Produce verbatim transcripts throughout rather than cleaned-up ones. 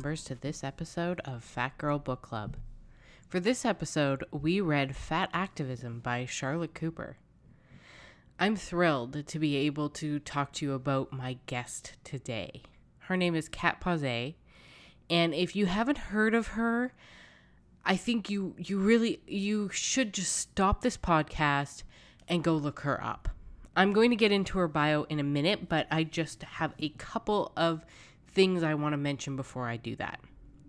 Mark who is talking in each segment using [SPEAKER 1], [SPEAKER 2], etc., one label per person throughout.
[SPEAKER 1] numbers to this episode of Fat Girl Book Club. For this episode, we read Fat Activism by Charlotte Cooper. I'm thrilled to be able to talk to you about my guest today. Her name is Kat Pausé, and if you haven't heard of her, I think you you really you should just stop this podcast and go look her up. I'm going to get into her bio in a minute, but I just have a couple of things I want to mention before I do that.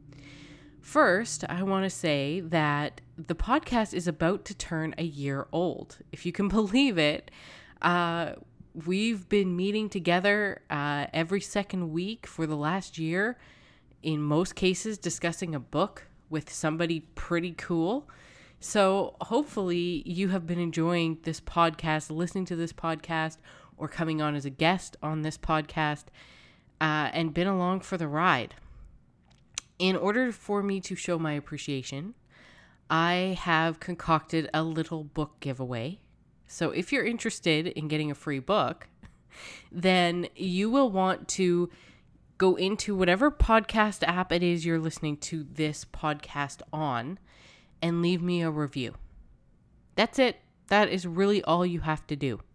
[SPEAKER 1] First, I want to say that the podcast is about to turn a year old. If you can believe it, uh, we've been meeting together uh, every second week for the last year, in most cases discussing a book with somebody pretty cool. So hopefully you have been enjoying this podcast, listening to this podcast, or coming on as a guest on this podcast, uh, and been along for the ride. In order for me to show my appreciation, I have concocted a little book giveaway. So if you're interested in getting a free book, then you will want to go into whatever podcast app it is you're listening to this podcast on and leave me a review. That's it. That is really all you have to do.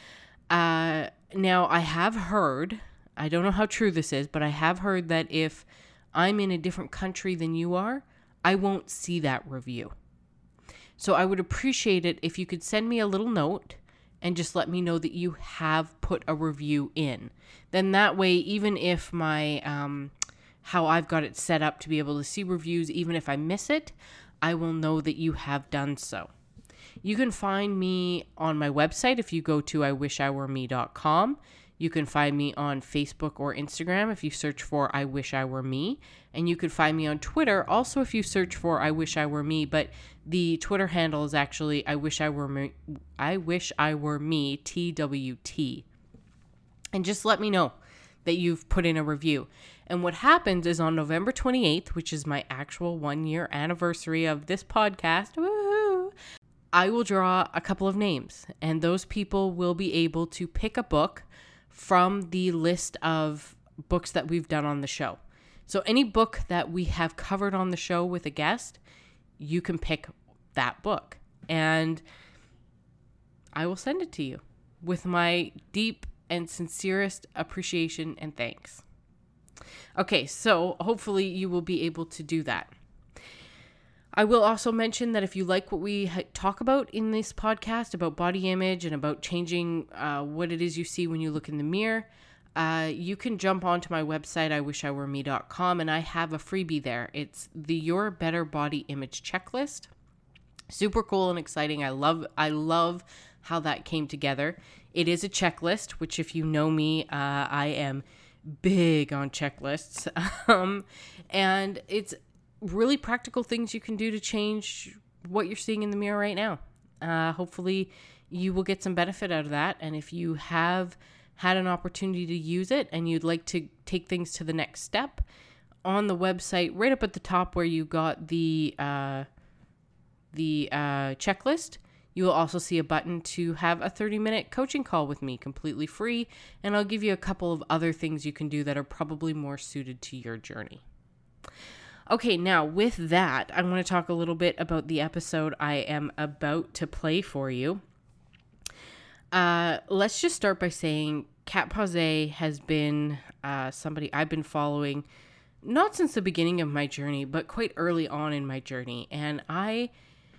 [SPEAKER 1] Uh, now, I have heard, I don't know how true this is, but I have heard that if I'm in a different country than you are, I won't see that review. So I would appreciate it if you could send me a little note and just let me know that you have put a review in. Then that way, even if my, um, how I've got it set up to be able to see reviews, even if I miss it, I will know that you have done so. You can find me on my website if you go to I wish I were me dot com. You can find me on Facebook or Instagram if you search for I Wish I Were Me. And you can find me on Twitter also if you search for I Wish I Were Me. But the Twitter handle is actually I Wish I Were Me, I Wish I Were Me T W T. And just let me know that you've put in a review. And what happens is on November twenty-eighth, which is my actual one year anniversary of this podcast, woohoo, I will draw a couple of names. And those people will be able to pick a book from the list of books that we've done on the show. So any book that we have covered on the show with a guest, you can pick that book. And I will send it to you with my deep and sincerest appreciation and thanks. Okay, so hopefully you will be able to do that. I will also mention that if you like what we talk about in this podcast about body image and about changing uh, what it is you see when you look in the mirror, uh, you can jump onto my website, I wish I were me dot com, and I have a freebie there. It's the Your Better Body Image Checklist. Super cool and exciting. I love, I love how that came together. It is a checklist, which if you know me, uh, I am big on checklists. um, and it's really practical things you can do to change what you're seeing in the mirror right now. Uh, hopefully you will get some benefit out of that. And if you have had an opportunity to use it and you'd like to take things to the next step, on the website, right up at the top where you got the, uh, the uh, checklist, you will also see a button to have a thirty minute coaching call with me, completely free. And I'll give you a couple of other things you can do that are probably more suited to your journey. Okay, now with that, I want to talk a little bit about the episode I am about to play for you. Uh, let's just start by saying Kat Pausé has been uh, somebody I've been following, not since the beginning of my journey, but quite early on in my journey. And I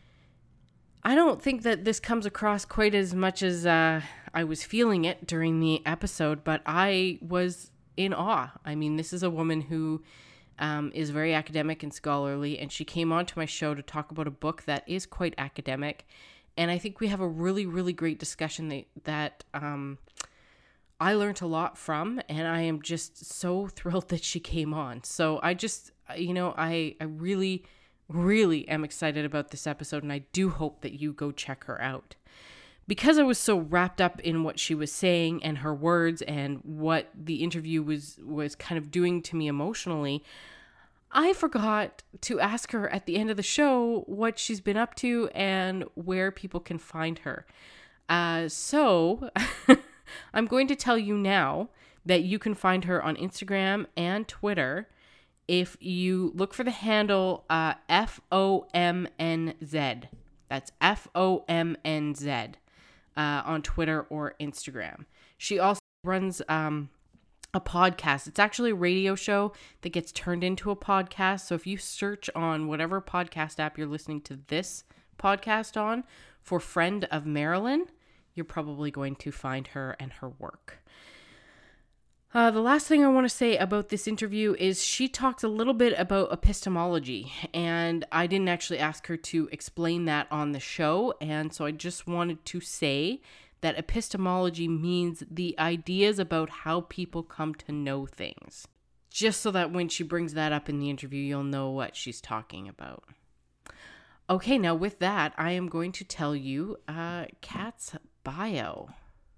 [SPEAKER 1] I don't think that this comes across quite as much as uh, I was feeling it during the episode, but I was in awe. I mean, this is a woman who Um, is very academic and scholarly, and she came onto my show to talk about a book that is quite academic, and I think we have a really, really great discussion that, that um, I learned a lot from, and I am just so thrilled that she came on. So I just, you know, I, I really, really am excited about this episode, and I do hope that you go check her out. Because I was so wrapped up in what she was saying and her words and what the interview was, was kind of doing to me emotionally, I forgot to ask her at the end of the show what she's been up to and where people can find her. Uh, so I'm going to tell you now that you can find her on Instagram and Twitter if you look for the handle uh, F O M N Z. That's F O M N Z uh, on Twitter or Instagram. She also runs um, a podcast. It's actually a radio show that gets turned into a podcast. So if you search on whatever podcast app you're listening to this podcast on for Friend of Marilyn, you're probably going to find her and her work. Uh, the last thing I want to say about this interview is she talks a little bit about epistemology, and I didn't actually ask her to explain that on the show, and so I just wanted to say that epistemology means the ideas about how people come to know things, just so that when she brings that up in the interview, you'll know what she's talking about. Okay, now with that, I am going to tell you uh, Kat's bio.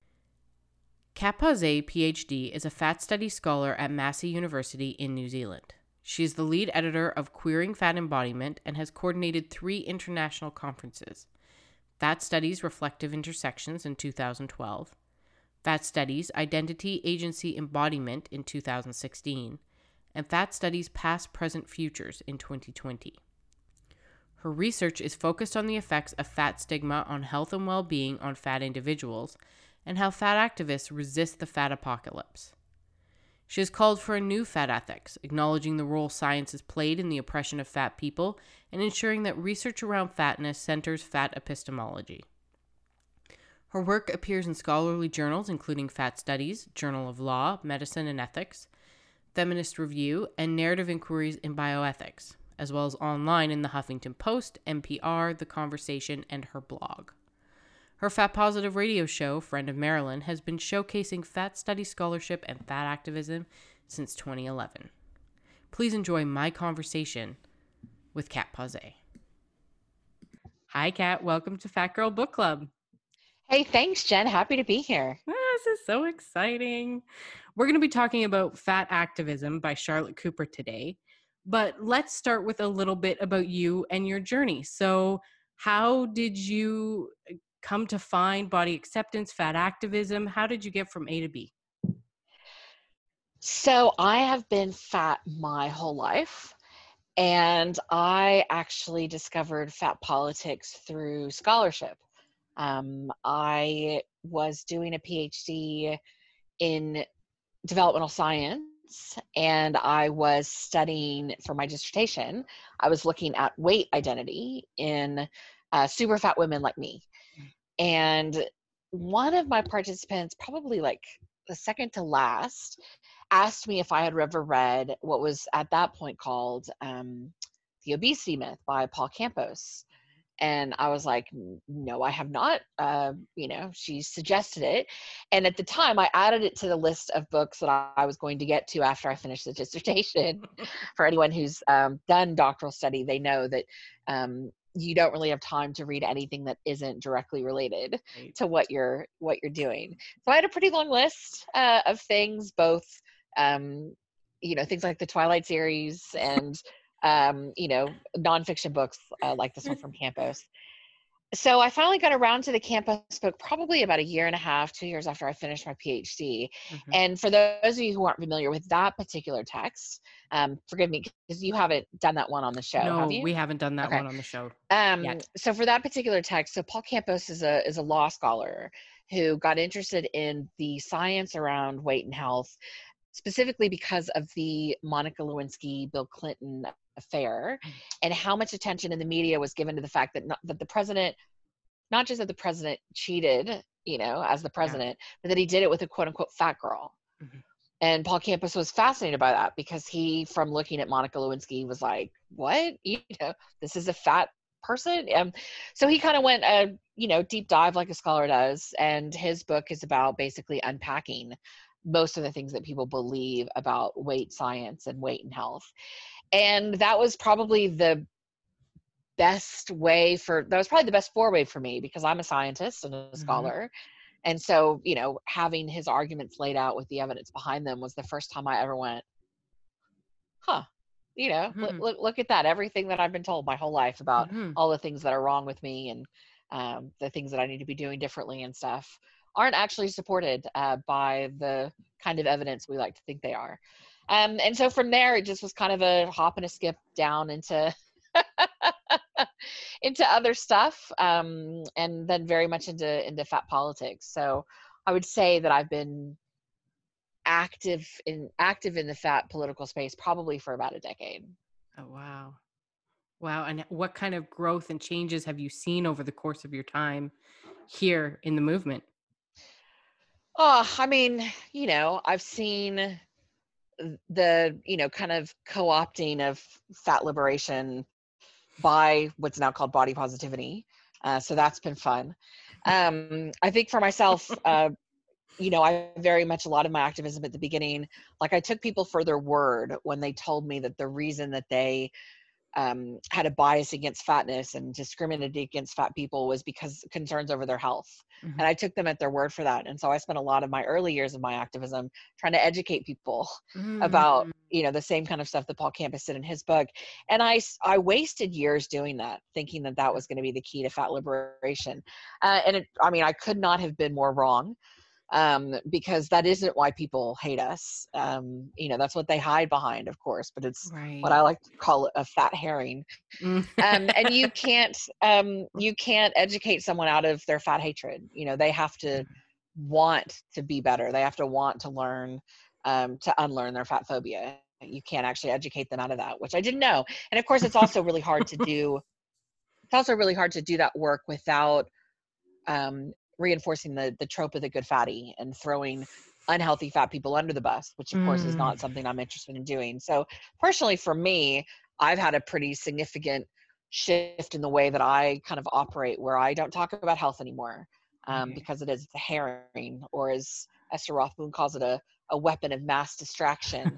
[SPEAKER 1] Kat Pausé, P H D, is a fat studies scholar at Massey University in New Zealand. She is the lead editor of Queering Fat Embodiment and has coordinated three international conferences: Fat Studies Reflective Intersections in two thousand twelve, Fat Studies Identity, Agency, Embodiment in two thousand sixteen, and Fat Studies Past, Present, Futures in twenty twenty. Her research is focused on the effects of fat stigma on health and well-being on fat individuals, and how fat activists resist the fat apocalypse. She has called for a new fat ethics, acknowledging the role science has played in the oppression of fat people and ensuring that research around fatness centers fat epistemology. Her work appears in scholarly journals including Fat Studies, Journal of Law, Medicine and Ethics, Feminist Review, and Narrative Inquiries in Bioethics, as well as online in the Huffington Post, N P R, The Conversation, and her blog. Her fat-positive radio show, Friend of Marilyn, has been showcasing fat study scholarship and fat activism since twenty eleven. Please enjoy my conversation with Kat Pausé. Hi, Kat. Welcome to Fat Girl Book Club.
[SPEAKER 2] Hey, thanks, Jen. Happy to be here.
[SPEAKER 1] Ah, this is so exciting. We're going to be talking about Fat Activism by Charlotte Cooper today, but let's start with a little bit about you and your journey. So how did you come to find body acceptance, fat activism? How did you get from A to B?
[SPEAKER 2] So I have been fat my whole life, and I actually discovered fat politics through scholarship. Um, I was doing a PhD in developmental science, and I was studying for my dissertation. I was looking at weight identity in uh, super fat women like me. And one of my participants, probably like the second to last, asked me if I had ever read what was at that point called um, The Obesity Myth by Paul Campos. And I was like, no, I have not. Uh, you know, she suggested it. And at the time, I added it to the list of books that I, I was going to get to after I finished the dissertation. For anyone who's um, done doctoral study, they know that um, you don't really have time to read anything that isn't directly related right. to what you're what you're doing. So I had a pretty long list uh, of things, both um, you know, things like the Twilight series and um, you know, nonfiction books uh, like this one from Campos. So I finally got around to the Campos book probably about a year and a half, two years after I finished my PhD. Mm-hmm. And for those of you who aren't familiar with that particular text, um, forgive me, because you haven't done that one on the show,
[SPEAKER 1] no,
[SPEAKER 2] have you?
[SPEAKER 1] we haven't done that
[SPEAKER 2] okay.
[SPEAKER 1] one on the show
[SPEAKER 2] um,
[SPEAKER 1] yet.
[SPEAKER 2] So for that particular text, so Paul Campos is a is a law scholar who got interested in the science around weight and health, specifically because of the Monica Lewinsky, Bill Clinton affair, and how much attention in the media was given to the fact that not, that the president, not just that the president cheated, you know, as the president, yeah. but that he did it with a quote unquote fat girl. Mm-hmm. And Paul Campos was fascinated by that because he, from looking at Monica Lewinsky, was like, what? You know, this is a fat person. Um, so he kind of went a, you know, deep dive like a scholar does. And his book is about basically unpacking most of the things that people believe about weight science and weight and health. And that was probably the best way for, that was probably the best forward for me because I'm a scientist and a mm-hmm. scholar. And so, you know, having his arguments laid out with the evidence behind them was the first time I ever went, huh, you know, mm-hmm. look, look, look at that. Everything that I've been told my whole life about mm-hmm. all the things that are wrong with me and um, the things that I need to be doing differently and stuff aren't actually supported uh, by the kind of evidence we like to think they are. Um, and so from there, it just was kind of a hop and a skip down into into other stuff, um, and then very much into into fat politics. So I would say that I've been active in active in the fat political space probably for about a decade.
[SPEAKER 1] Oh, wow. Wow. And what kind of growth and changes have you seen over the course of your time here in the movement?
[SPEAKER 2] Oh, I mean, you know, I've seen the, you know, kind of co-opting of fat liberation by what's now called body positivity. Uh, so that's been fun. Um, I think for myself, uh, you know, I very much a lot of my activism at the beginning, like I took people for their word when they told me that the reason that they um, had a bias against fatness and discriminated against fat people was because concerns over their health.
[SPEAKER 1] Mm-hmm.
[SPEAKER 2] And I took them at their word for that. And so I spent a lot of my early years of my activism trying to educate people
[SPEAKER 1] Mm-hmm.
[SPEAKER 2] about, you know, the same kind of stuff that Paul Campos did in his book. And I, I wasted years doing that, thinking that that was going to be the key to fat liberation. Uh, and it, I mean, I could not have been more wrong. Um, because that isn't why people hate us. Um, you know, that's what they hide behind, of course, but it's
[SPEAKER 1] Right.
[SPEAKER 2] what I like to call a fat herring.
[SPEAKER 1] Mm.
[SPEAKER 2] um, and you can't, um, you can't educate someone out of their fat hatred. You know, they have to want to be better. They have to want to learn, um, to unlearn their fat phobia. You can't actually educate them out of that, which I didn't know. And of course, it's also really hard to do. It's also really hard to do that work without, um, reinforcing the the trope of the good fatty and throwing unhealthy fat people under the bus, which of mm. course is not something I'm interested in doing. So personally for me, I've had a pretty significant shift in the way that I kind of operate, where I don't talk about health anymore, um, okay. because it is the herring, or as Esther Rothbun calls it, a, a weapon of mass distraction.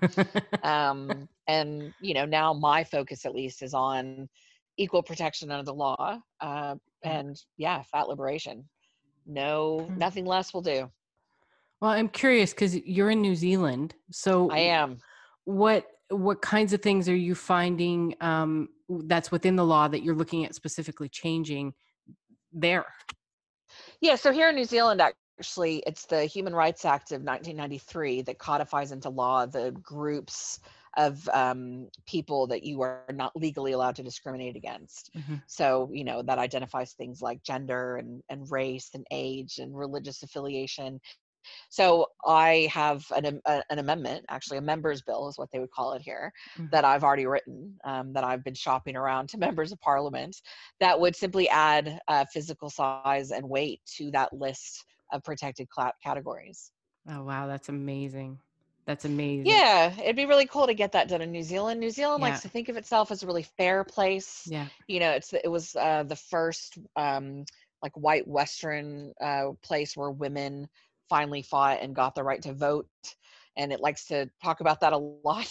[SPEAKER 2] um, and, you know, now my focus at least is on equal protection under the law, uh, and yeah, fat liberation. No, nothing less will do.
[SPEAKER 1] Well, I'm curious because you're in New Zealand. So
[SPEAKER 2] I am.
[SPEAKER 1] What what kinds of things are you finding um, that's within the law that you're looking at specifically changing there?
[SPEAKER 2] Yeah, so here in New Zealand, actually, it's the Human Rights Act of nineteen ninety-three that codifies into law the groups of um, people that you are not legally allowed to discriminate against. Mm-hmm. So, you know, that identifies things like gender and, and race and age and religious affiliation. So I have an, a, an amendment, actually a member's bill is what they would call it here, mm-hmm. that I've already written, um, that I've been shopping around to members of parliament, that would simply add uh, physical size and weight to that list of protected cl- categories.
[SPEAKER 1] Oh, wow. That's amazing. That's amazing.
[SPEAKER 2] Yeah, it'd be really cool to get that done in New Zealand. New Zealand yeah. likes to think of itself as a really fair place.
[SPEAKER 1] Yeah.
[SPEAKER 2] You know, it's it was uh, the first um, like white Western uh, place where women finally fought and got the right to vote. And it likes to talk about that a lot.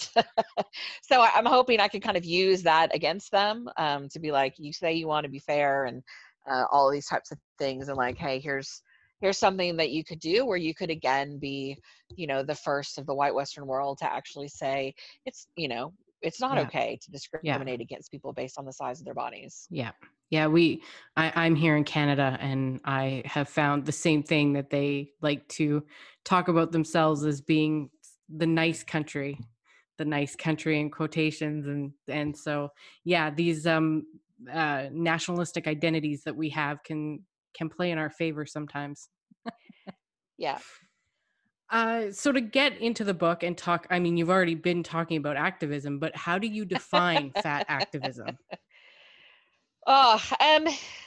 [SPEAKER 2] So I'm hoping I can kind of use that against them, um, to be like, you say you want to be fair and uh, all of these types of things. And like, hey, here's here's something that you could do where you could again be, you know, the first of the white Western world to actually say it's, you know, it's not yeah. okay to discriminate yeah. against people based on the size of their bodies.
[SPEAKER 1] Yeah. Yeah. We, I, I'm here in Canada and I have found the same thing, that they like to talk about themselves as being the nice country, the nice country in quotations. And, and so, yeah, these um, uh, nationalistic identities that we have can, can play in our favor sometimes.
[SPEAKER 2] Yeah.
[SPEAKER 1] Uh, so to get into the book and talk, I mean, you've already been talking about activism, but how do you define fat activism?
[SPEAKER 2] Oh, um,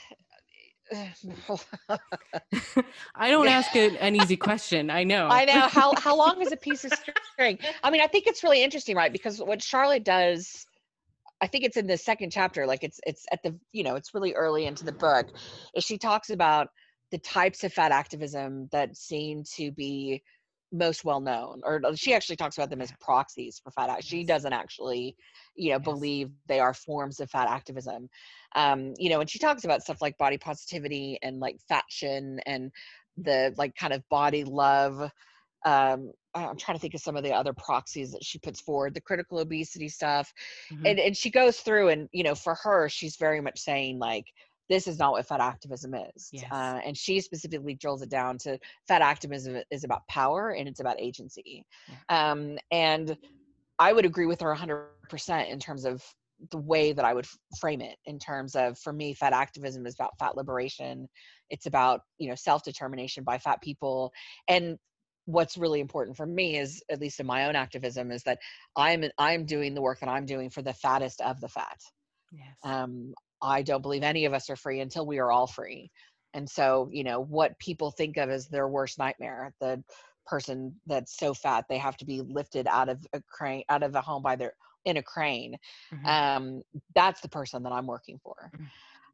[SPEAKER 1] I don't ask a, an easy question. I know.
[SPEAKER 2] I know. How how long is a piece of string? I mean, I think it's really interesting, right? Because what Charlotte does, I think it's in the second chapter, like it's it's at the, you know, it's really early into the book, is she talks about the types of fat activism that seem to be most well known, or she actually talks about them as proxies for fat act. She doesn't actually, you know, yes. believe they are forms of fat activism. Um, you know, and she talks about stuff like body positivity and like faction and the like kind of body love. Um, I'm trying to think of some of the other proxies that she puts forward, the critical obesity stuff. Mm-hmm. And, and she goes through and, you know, for her, she's very much saying like, this is not what fat activism is. Yes. Uh, and she specifically drills it down to fat activism is about power and it's about agency. Yeah. Um, and I would agree with her one hundred percent in terms of the way that I would f- frame it, in terms of, for me, fat activism is about fat liberation. It's about, you know, self-determination by fat people. And what's really important for me is, at least in my own activism, is that I'm, I'm doing the work that I'm doing for the fattest of the fat.
[SPEAKER 1] Yes.
[SPEAKER 2] Um, I don't believe any of us are free until we are all free. And so, you know, what people think of as their worst nightmare, the person that's so fat they have to be lifted out of a crane, out of a home by their in a crane.
[SPEAKER 1] Mm-hmm.
[SPEAKER 2] Um, that's the person that I'm working for.
[SPEAKER 1] Mm-hmm.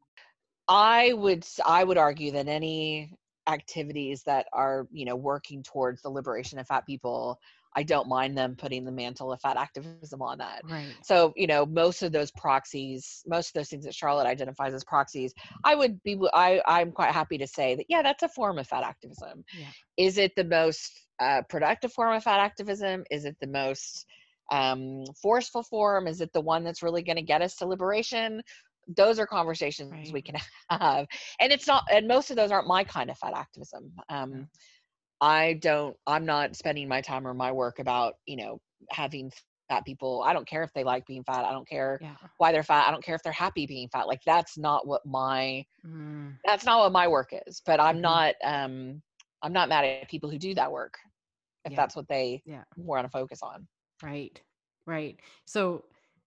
[SPEAKER 2] I would I would argue that any activities that are, you know, working towards the liberation of fat people, I don't mind them putting the mantle of fat activism on that.
[SPEAKER 1] Right.
[SPEAKER 2] So, you know, most of those proxies, most of those things that Charlotte identifies as proxies, I would be I I'm quite happy to say that, yeah, that's a form of fat activism.
[SPEAKER 1] Yeah.
[SPEAKER 2] Is it the most uh, productive form of fat activism? Is it the most um, forceful form? Is it the one that's really going to get us to liberation? Those are conversations
[SPEAKER 1] Right.
[SPEAKER 2] we can have. And it's not, and most of those aren't my kind of fat activism.
[SPEAKER 1] Yeah.
[SPEAKER 2] Um, I don't, I'm not spending my time or my work about, you know, having fat people. I don't care if they like being fat. I don't care
[SPEAKER 1] Yeah.
[SPEAKER 2] why they're fat. I don't care if they're happy being fat. Like, that's not what my,
[SPEAKER 1] Mm.
[SPEAKER 2] that's not what my work is. But I'm
[SPEAKER 1] Mm-hmm.
[SPEAKER 2] not, um, I'm not mad at people who do that work, if
[SPEAKER 1] Yeah.
[SPEAKER 2] that's what they
[SPEAKER 1] Yeah.
[SPEAKER 2] want to focus on.
[SPEAKER 1] Right. Right. So,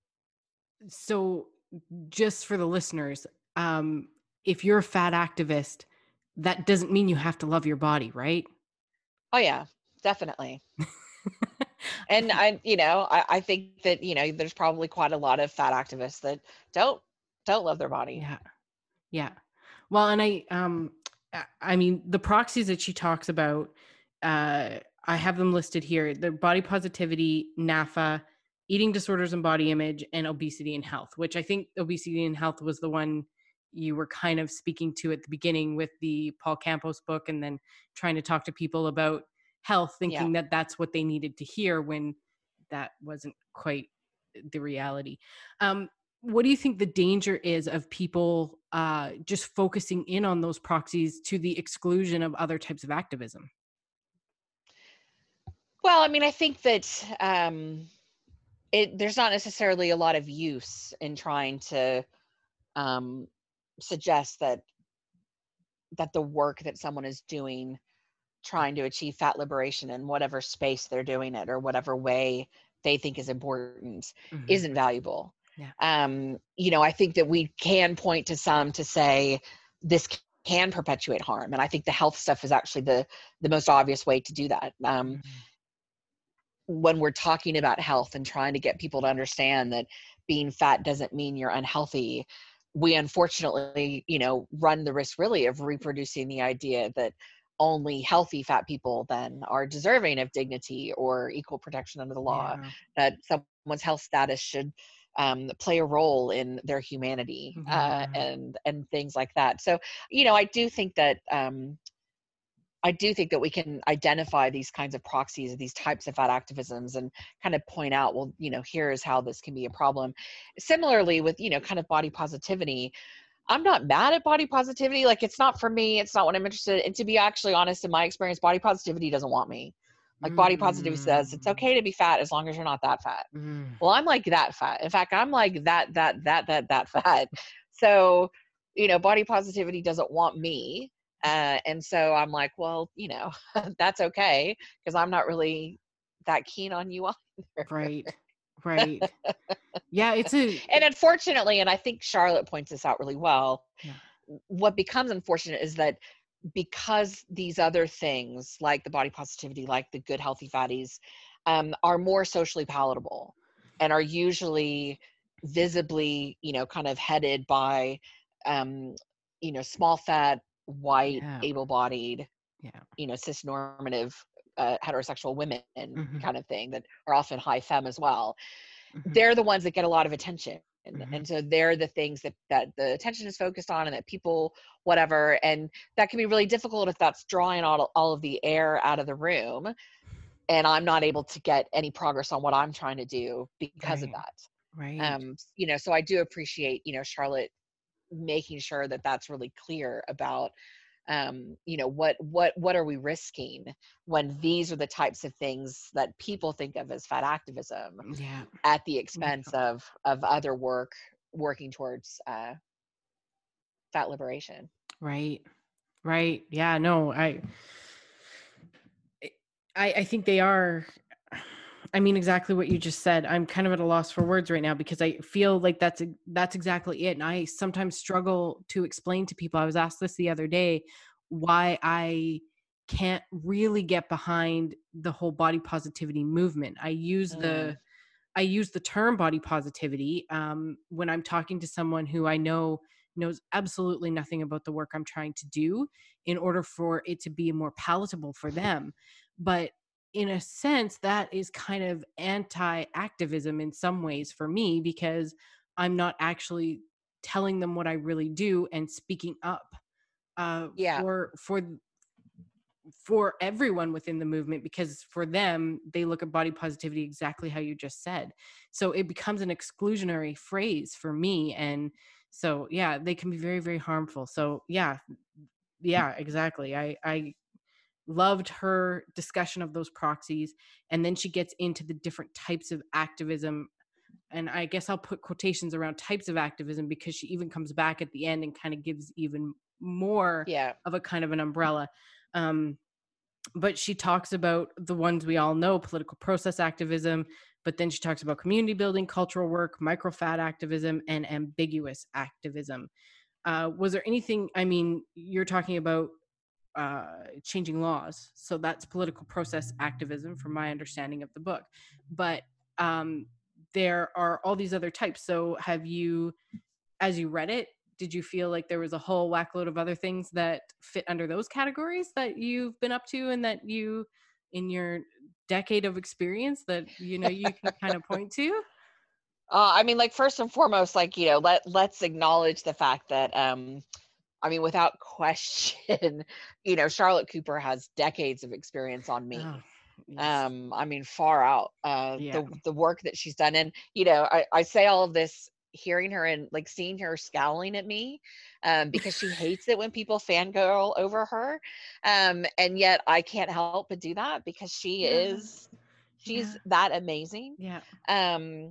[SPEAKER 1] so just for the listeners, um, if you're a fat activist, that doesn't mean you have to love your body, right?
[SPEAKER 2] Oh yeah, definitely.
[SPEAKER 1] I
[SPEAKER 2] And
[SPEAKER 1] think,
[SPEAKER 2] I, you know, I, I think that, you know, there's probably quite a lot of fat activists that don't, don't love their body.
[SPEAKER 1] yeah. Yeah. Well, and I, um, I I mean, the proxies that she talks about, uh, I have them listed here. The body positivity, N A F A, eating disorders and body image, and obesity and health, which I think obesity and health was the one you were kind of speaking to at the beginning with the Paul Campos book, and then trying to talk to people about health,
[SPEAKER 2] Yeah.
[SPEAKER 1] thinking that that's what they needed to hear when that wasn't quite the reality. Um, what do you think the danger is of people uh, just focusing in on those proxies to the exclusion of other types of activism?
[SPEAKER 2] Well, I mean, I think that um, it, there's not necessarily a lot of use in trying to um, suggest that that the work that someone is doing, trying to achieve fat liberation in whatever space they're doing it or whatever way they think is important,
[SPEAKER 1] Mm-hmm.
[SPEAKER 2] isn't valuable.
[SPEAKER 1] Yeah.
[SPEAKER 2] Um, you know, I think that we can point to some to say this can perpetuate harm, and I think the health stuff is actually the the most obvious way to do that. Um,
[SPEAKER 1] Mm-hmm.
[SPEAKER 2] when we're talking about health and trying to get people to understand that being fat doesn't mean you're unhealthy, we unfortunately, you know, run the risk really of reproducing the idea that only healthy fat people then are deserving of dignity or equal protection under the law,
[SPEAKER 1] Yeah.
[SPEAKER 2] that someone's health status should um, play a role in their humanity, uh,
[SPEAKER 1] Yeah.
[SPEAKER 2] and and things like that. So, you know, I do think that um, I do think that we can identify these kinds of proxies, these types of fat activisms, and kind of point out, well, you know, here's how this can be a problem. Similarly with, you know, kind of body positivity, I'm not mad at body positivity. Like, it's not for me. It's not what I'm interested in. And to be actually honest, in my experience, body positivity doesn't want me. Like, body positivity says it's
[SPEAKER 1] Mm-hmm.
[SPEAKER 2] okay to be fat as long as you're not that fat.
[SPEAKER 1] Mm-hmm.
[SPEAKER 2] Well, I'm like that fat. In fact, I'm like that, that, that, that, that fat. So, you know, body positivity doesn't want me. Uh, and so I'm like, well, you know, that's okay, because I'm not really that keen on you either.
[SPEAKER 1] Right. Right. Yeah. It's a,
[SPEAKER 2] And unfortunately, and I think Charlotte points this out really well,
[SPEAKER 1] yeah.
[SPEAKER 2] what becomes unfortunate is that because these other things, like the body positivity, like the good healthy fatties, um, are more socially palatable and are usually visibly, you know, kind of headed by, um, you know, small fat, white,
[SPEAKER 1] Yeah.
[SPEAKER 2] able-bodied,
[SPEAKER 1] Yeah.
[SPEAKER 2] you know, cis-normative, uh, heterosexual women
[SPEAKER 1] Mm-hmm.
[SPEAKER 2] kind of thing, that are often high femme as well.
[SPEAKER 1] Mm-hmm.
[SPEAKER 2] They're the ones that get a lot of attention. And,
[SPEAKER 1] Mm-hmm.
[SPEAKER 2] and so they're the things that, that the attention is focused on, and that people, whatever. And that can be really difficult if that's drawing all, all of the air out of the room. And I'm not able to get any progress on what I'm trying to do because of
[SPEAKER 1] Right.
[SPEAKER 2] that.
[SPEAKER 1] Right.
[SPEAKER 2] Um, you know, so I do appreciate, you know, Charlotte making sure that that's really clear about Um, you know, what what what are we risking when these are the types of things that people think of as fat activism
[SPEAKER 1] Yeah.
[SPEAKER 2] at the
[SPEAKER 1] Yeah.
[SPEAKER 2] expense of of other work working towards uh, fat liberation?
[SPEAKER 1] Right. Right. Yeah. No, I, I, I think they are. I mean, exactly what you just said. I'm kind of at a loss for words right now because I feel like that's e- that's exactly it. And I sometimes struggle to explain to people. I was asked this the other day, why I can't really get behind the whole body positivity movement. I use
[SPEAKER 2] Mm,
[SPEAKER 1] the I use the term body positivity um, when I'm talking to someone who I know knows absolutely nothing about the work I'm trying to do in order for it to be more palatable for them. But in a sense, that is kind of anti activism in some ways for me because I'm not actually telling them what I really do and speaking up uh,
[SPEAKER 2] yeah,
[SPEAKER 1] for for for everyone within the movement because for them they look at body positivity exactly how you just said, so it becomes an exclusionary phrase for me. And so yeah, they can be very very harmful. So yeah, yeah, exactly. I i loved her discussion of those proxies, and then she gets into the different types of activism, and I guess I'll put quotations around types of activism because she even comes back at the end and kind of gives even more
[SPEAKER 2] yeah,
[SPEAKER 1] of a kind of an umbrella. um but she talks about the ones we all know, political process activism, but then she talks about community building, cultural work, microfat activism, and ambiguous activism. Uh, was there anything, I mean, you're talking about uh, changing laws, so that's political process activism from my understanding of the book, but um, there are all these other types. So have you, as you read it, did you feel like there was a whole whackload of other things that fit under those categories that you've been up to and that you, in your decade of experience, that you know you can kind of point to?
[SPEAKER 2] uh, I mean, like, first and foremost, like, you know, let let's acknowledge the fact that um I mean, without question, you know, Charlotte Cooper has decades of experience on
[SPEAKER 1] Oh,
[SPEAKER 2] me.
[SPEAKER 1] yes.
[SPEAKER 2] Um, I mean, far out. Uh,
[SPEAKER 1] Yeah.
[SPEAKER 2] the the work that she's done, and you know, I I say all of this, hearing her and like seeing her scowling at me, um, because she hates it when people fangirl over her, um, and yet I can't help but do that because she
[SPEAKER 1] Yeah.
[SPEAKER 2] is, she's
[SPEAKER 1] Yeah.
[SPEAKER 2] that amazing.
[SPEAKER 1] Yeah.
[SPEAKER 2] Um,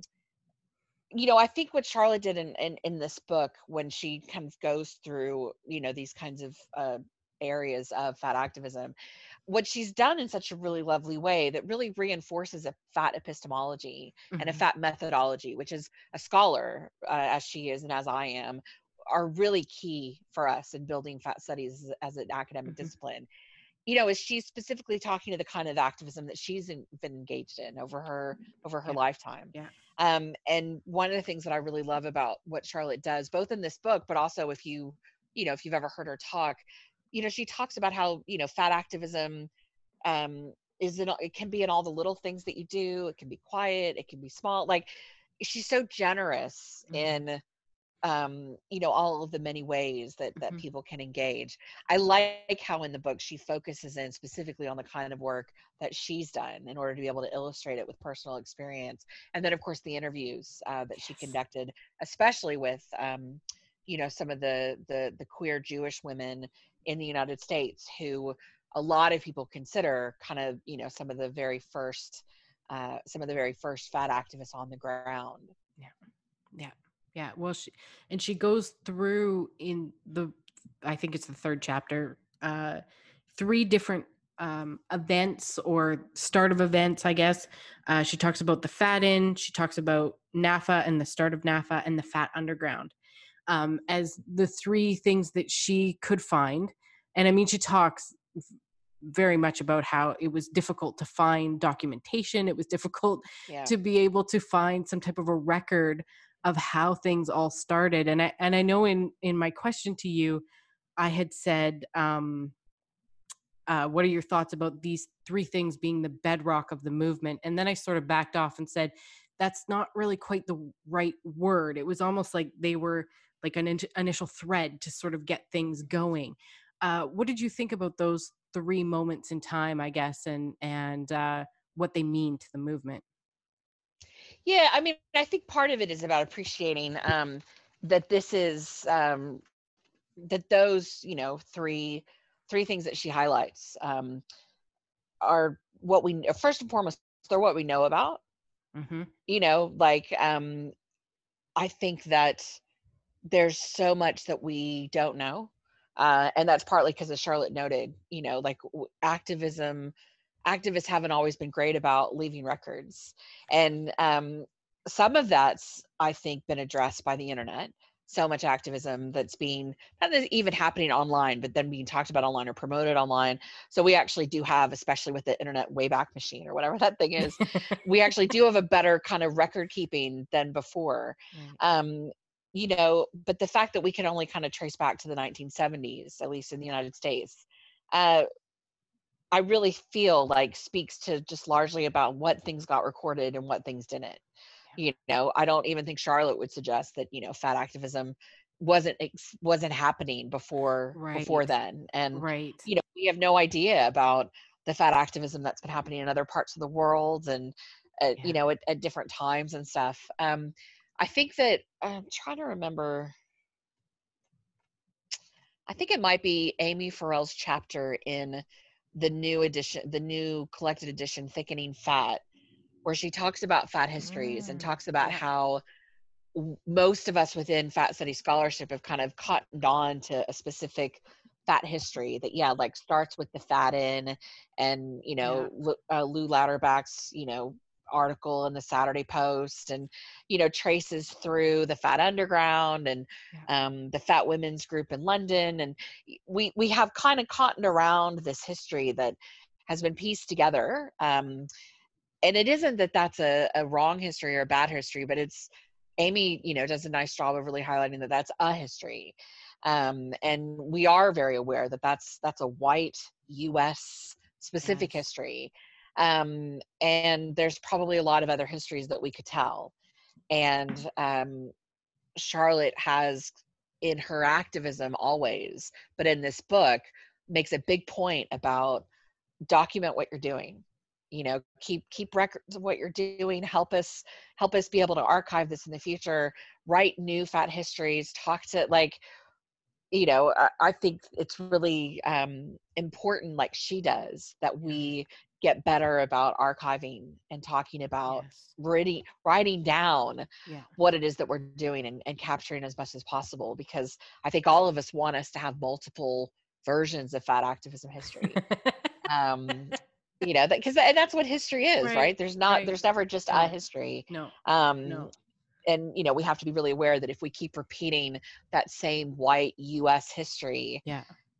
[SPEAKER 2] you know, I think what Charlotte did in, in in this book, when she kind of goes through, you know, these kinds of uh, areas of fat activism, what she's done in such a really lovely way that really reinforces a fat epistemology and a
[SPEAKER 1] Hmm.
[SPEAKER 2] fat methodology, which is a scholar, uh, as she is and as I am, are really key for us in building fat studies as, as an academic
[SPEAKER 1] Hmm.
[SPEAKER 2] discipline. You know, is she's specifically talking to the kind of activism that she's in, been engaged in over her over her
[SPEAKER 1] Yeah.
[SPEAKER 2] lifetime.
[SPEAKER 1] Yeah.
[SPEAKER 2] Um, and one of the things that I really love about what Charlotte does, both in this book, but also if you, you know, if you've ever heard her talk, you know, she talks about how, you know, fat activism um, is in, it can be in all the little things that you do. It can be quiet. It can be small. Like, she's so generous
[SPEAKER 1] Hmm.
[SPEAKER 2] in um you know, all of the many ways that that
[SPEAKER 1] Hmm.
[SPEAKER 2] people can engage. I like how in the book she focuses in specifically on the kind of work that she's done in order to be able to illustrate it with personal experience, and then of course the interviews uh, that she
[SPEAKER 1] Yes.
[SPEAKER 2] conducted, especially with um you know, some of the the the queer Jewish women in the United States, who a lot of people consider kind of, you know, some of the very first uh some of the very first fat activists on the ground.
[SPEAKER 1] Yeah. Yeah. Yeah. Well, she, and she goes through in the, I think it's the third chapter, uh, three different um, events or start of events, I guess. Uh, she talks about the Fat Inn, she talks about NAFA and the start of NAFA and the Fat Underground um, as the three things that she could find. And I mean, she talks very much about how it was difficult to find documentation. It was difficult
[SPEAKER 2] Yeah.
[SPEAKER 1] to be able to find some type of a record of how things all started. And I and I know in in my question to you, I had said, um, uh, "What are your thoughts about these three things being the bedrock of the movement?" And then I sort of backed off and said, "That's not really quite the right word." It was almost like they were like an in- initial thread to sort of get things going. Uh, what did you think about those three moments in time, I guess, and and uh, what they mean to the movement?
[SPEAKER 2] Yeah, I mean, I think part of it is about appreciating um, that this is um, that those, you know, three. three things that she highlights um, are what we first and foremost, they're what we know about.
[SPEAKER 1] Mm-hmm.
[SPEAKER 2] You know, like um, I think that there's so much that we don't know. Uh, and that's partly because, as Charlotte noted, you know, like w- activism, activists haven't always been great about leaving records. And um, some of that's, I think, been addressed by the internet. So much activism that's being, not that even happening online, but then being talked about online or promoted online. So we actually do have, especially with the internet Wayback Machine or whatever that thing is, we actually do have a better kind of record keeping than before.
[SPEAKER 1] Right.
[SPEAKER 2] Um, you know, but the fact that we can only kind of trace back to the nineteen seventies, at least in the United States, uh, I really feel like speaks to just largely about what things got recorded and what things didn't. You know, I don't even think Charlotte would suggest that, you know, fat activism wasn't ex- wasn't happening before before
[SPEAKER 1] Right.
[SPEAKER 2] then. And
[SPEAKER 1] Right.
[SPEAKER 2] you know, we have no idea about the fat activism that's been happening in other parts of the world and uh, you
[SPEAKER 1] Yeah.
[SPEAKER 2] know, at, at different times and stuff. Um, I think that I'm trying to remember. I think it might be Amy Farrell's chapter in the new edition, the new collected edition, Thickening Fat, where she talks about fat histories and
[SPEAKER 1] Mm,
[SPEAKER 2] talks about
[SPEAKER 1] yeah.
[SPEAKER 2] how w- most of us within fat study scholarship have kind of cottoned on to a specific fat history that, yeah, like starts with the fat in and, you
[SPEAKER 1] Yeah.
[SPEAKER 2] know, Lu- uh, Lou Lauterbach's, you know, article in the Saturday Post and, you know, traces through the fat underground and
[SPEAKER 1] Yeah.
[SPEAKER 2] um, the fat women's group in London. And we, we have kind of cottoned around this history that has been pieced together. Um, and it isn't that that's a, a wrong history or a bad history, but it's Amy, you know, does a nice job of really highlighting that that's a history. Um, and we are very aware that that's that's a white U S specific
[SPEAKER 1] Yes.
[SPEAKER 2] history. Um, and there's probably a lot of other histories that we could tell. And um, Charlotte has, in her activism always, but in this book, makes a big point about document what you're doing, you know, keep keep records of what you're doing, help us help us be able to archive this in the future, write new fat histories, talk to, like, you know, i, I think it's really um important, like she does, that
[SPEAKER 1] Yeah.
[SPEAKER 2] we get better about archiving and talking about
[SPEAKER 1] Yes.
[SPEAKER 2] writing writing down
[SPEAKER 1] Yeah.
[SPEAKER 2] what it is that we're doing and, and capturing as much as possible, because I think all of us want us to have multiple versions of fat activism history. um you know, that because and that's what history is,
[SPEAKER 1] Right.
[SPEAKER 2] right? There's not,
[SPEAKER 1] Right.
[SPEAKER 2] there's never just a
[SPEAKER 1] No.
[SPEAKER 2] history.
[SPEAKER 1] No.
[SPEAKER 2] um
[SPEAKER 1] No.
[SPEAKER 2] and you know, we have to be really aware that if we keep repeating that same white U S history,
[SPEAKER 1] Yeah.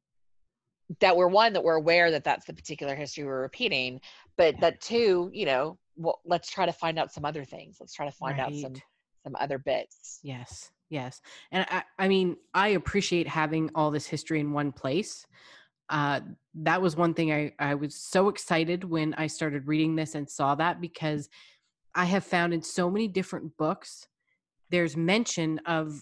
[SPEAKER 2] that we're, one, that we're aware that that's the particular history we're repeating, but
[SPEAKER 1] Yeah.
[SPEAKER 2] that, two, you know, well, let's try to find out some other things, let's try to find out some
[SPEAKER 1] Right.
[SPEAKER 2] some other bits.
[SPEAKER 1] Yes. Yes. And I, I mean, I appreciate having all this history in one place. Uh, that was one thing I, I was so excited when I started reading this and saw that, because I have found in so many different books, there's mention of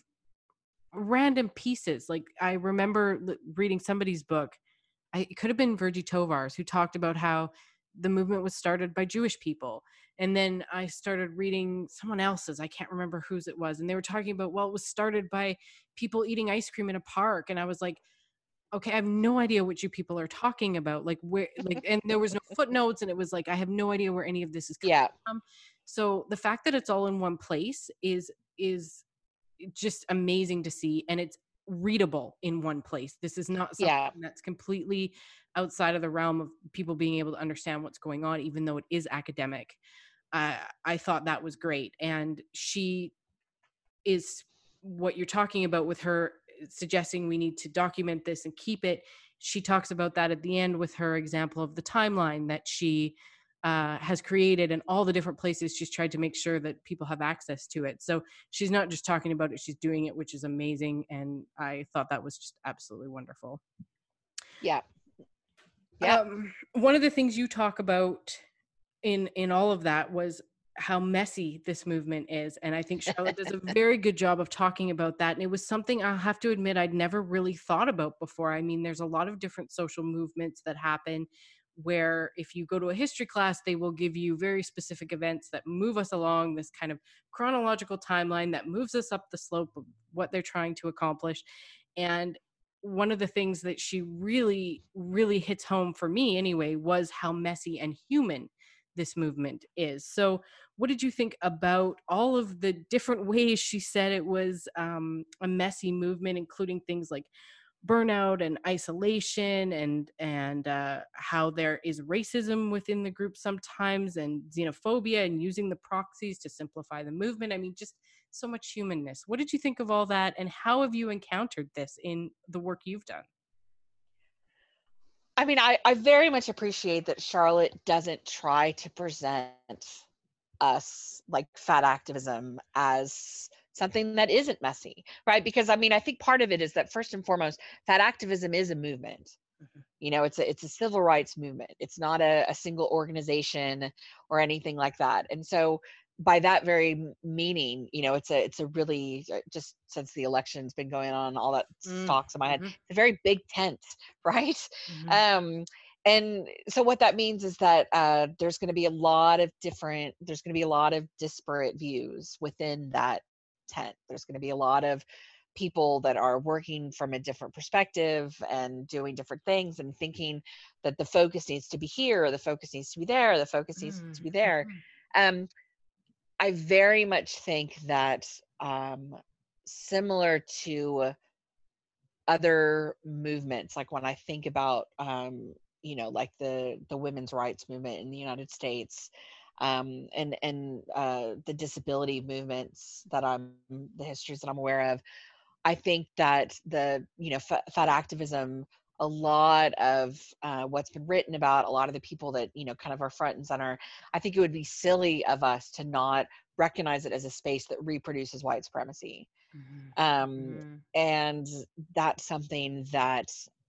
[SPEAKER 1] random pieces. Like I remember l- reading somebody's book. I, it could have been Virgie Tovar's, who talked about how the movement was started by Jewish people. And then I started reading someone else's, I can't remember whose it was. And they were talking about, well, it was started by people eating ice cream in a park. And I was like, okay, I have no idea what you people are talking about. Like where, like, and there was no footnotes. And it was like, I have no idea where any of this is coming
[SPEAKER 2] Yeah,
[SPEAKER 1] from. So the fact that it's all in one place is, is just amazing to see, and it's readable in one place. This is not something
[SPEAKER 2] yeah,
[SPEAKER 1] that's completely outside of the realm of people being able to understand what's going on, even though it is academic. uh, I thought that was great. And she is, what you're talking about with her suggesting we need to document this and keep it, she talks about that at the end with her example of the timeline that she uh, has created, and all the different places she's tried to make sure that people have access to it. So she's not just talking about it, she's doing it, which is amazing. And I thought that was just absolutely wonderful.
[SPEAKER 2] yeah, yeah,
[SPEAKER 1] Um, one of the things you talk about in in all of that was how messy this movement is, and I think Charlotte does a very good job of talking about that. And it was something, I'll have to admit, I'd never really thought about before. I mean, there's a lot of different social movements that happen where if you go to a history class, they will give you very specific events that move us along this kind of chronological timeline that moves us up the slope of what they're trying to accomplish. And one of the things that she really, really hits home for me anyway was how messy and human this movement is. So, what did you think about all of the different ways she said it was um, a messy movement, including things like burnout and isolation, and and uh, how there is racism within the group sometimes, and xenophobia, and using the proxies to simplify the movement? I mean, just so much humanness. What did you think of all that, and how have you encountered this in the work you've done?
[SPEAKER 2] I mean, I, I very much appreciate that Charlotte doesn't try to present us like fat activism as something that isn't messy, right? Because I mean, I think part of it is that first and foremost, fat activism is a movement.
[SPEAKER 1] Mhm.
[SPEAKER 2] You know, it's a it's a civil rights movement. It's not a, a single organization or anything like that. And so by that very m- meaning, you know, it's a it's a really uh, just since the election's been going on, all that
[SPEAKER 1] Mm,
[SPEAKER 2] stalks in my head,
[SPEAKER 1] mhm,
[SPEAKER 2] it's a very big tent, right?
[SPEAKER 1] mhm,
[SPEAKER 2] Um, and so what that means is that uh, there's going to be a lot of different, there's going to be a lot of disparate views within that tent. There's going to be a lot of people that are working from a different perspective and doing different things and thinking that the focus needs to be here, or the focus needs to be there, or the focus needs to
[SPEAKER 1] mm,
[SPEAKER 2] be there.
[SPEAKER 1] mhm,
[SPEAKER 2] Um, I very much think that um, similar to other movements, like when I think about um, you know, like the the women's rights movement in the United States, um, and and uh, the disability movements that I'm the histories that I'm aware of, I think that the, you know, fa- fat activism, a lot of uh, what's been written about, a lot of the people that, you know, kind of are front and center, I think it would be silly of us to not recognize it as a space that reproduces white supremacy.
[SPEAKER 1] mhm,
[SPEAKER 2] Um,
[SPEAKER 1] mhm.
[SPEAKER 2] and that's something that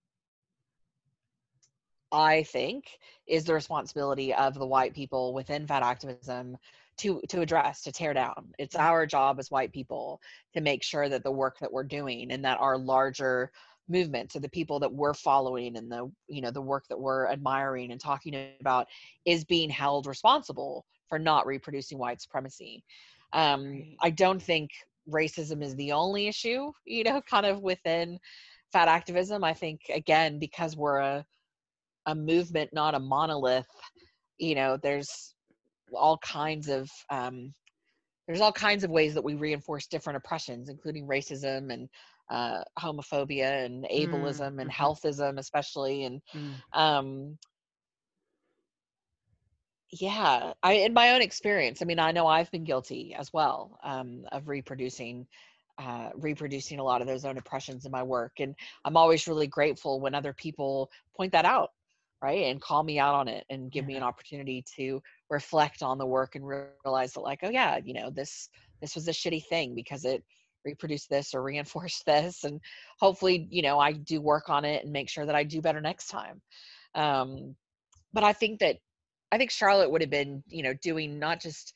[SPEAKER 2] I think is the responsibility of the white people within fat activism to to address, to tear down. It's our job as white people to make sure that the work that we're doing and that our larger movement, so the people that we're following and the, you know, the work that we're admiring and talking about, is being held responsible for not reproducing white supremacy. Um,
[SPEAKER 1] Right.
[SPEAKER 2] I don't think racism is the only issue, you know, kind of within fat activism. I think again, because we're a a movement, not a monolith, you know, there's all kinds of um, there's all kinds of ways that we reinforce different oppressions, including racism and uh, homophobia and
[SPEAKER 1] Mm,
[SPEAKER 2] ableism and
[SPEAKER 1] mhm,
[SPEAKER 2] healthism, especially. And
[SPEAKER 1] mm.
[SPEAKER 2] um, yeah, I, in my own experience, I mean, I know I've been guilty as well um, of reproducing. Uh, reproducing a lot of those own oppressions in my work. And I'm always really grateful when other people point that out, right? And call me out on it and give me
[SPEAKER 1] Yeah.
[SPEAKER 2] an opportunity to reflect on the work and realize that, like, oh yeah, you know, this this was a shitty thing because it reproduced this or reinforced this. And hopefully, you know, I do work on it and make sure that I do better next time. Um, but I think that I think Charlotte would have been, you know, doing not just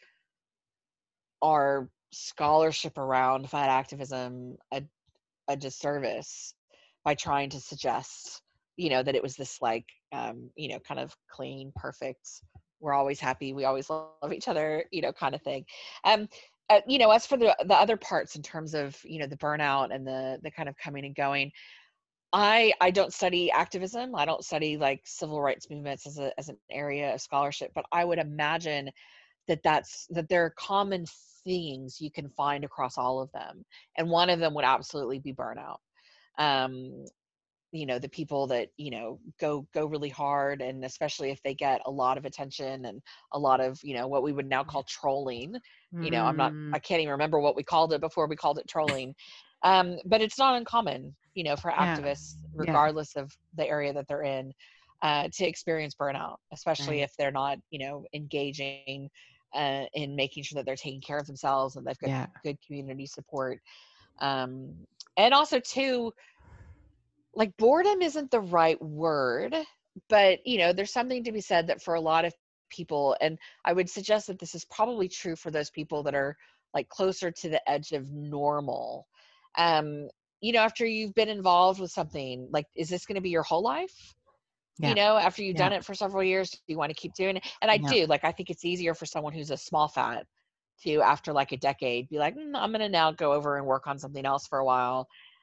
[SPEAKER 2] our scholarship around fat activism a, a disservice by trying to suggest, you know, that it was this like, um, you know, kind of clean, perfect, we're always happy, we always love each other, you know, kind of thing. Um, uh, you know, as for the the other parts in terms of, you know, the burnout and the the kind of coming and going, I I don't study activism. I don't study like civil rights movements as a as an area of scholarship, but I would imagine that that's that there are common themes you can find across all of them, and one of them would absolutely be burnout. Um, you know, the people that, you know, go go really hard, and especially if they get a lot of attention and a lot of, you know, what we would now
[SPEAKER 1] Yeah.
[SPEAKER 2] call trolling. You know, I'm not
[SPEAKER 1] Mm.
[SPEAKER 2] I can't even remember what we called it before we called it trolling. Um, but it's not uncommon, you know, for
[SPEAKER 1] Yeah.
[SPEAKER 2] activists,
[SPEAKER 1] Yeah.
[SPEAKER 2] regardless of the area that they're in, uh, to experience burnout, especially
[SPEAKER 1] Right.
[SPEAKER 2] if they're not, you know, engaging uh, in making sure that they're taking care of themselves and they've got
[SPEAKER 1] Yeah.
[SPEAKER 2] good community support. Um, and also too, like, boredom isn't the right word, but you know, there's something to be said that for a lot of people, and I would suggest that this is probably true for those people that are like closer to the edge of normal. Um, you know, after you've been involved with something, like, is this going to be your whole life? You
[SPEAKER 1] Yeah.
[SPEAKER 2] know, after you've
[SPEAKER 1] Yeah.
[SPEAKER 2] done it for several years, do you want to keep doing it? And I
[SPEAKER 1] Yeah.
[SPEAKER 2] do, like, I think it's easier for someone who's a small fat to, after like a decade, be like, mm, I'm going to now go over and work on something else for a while.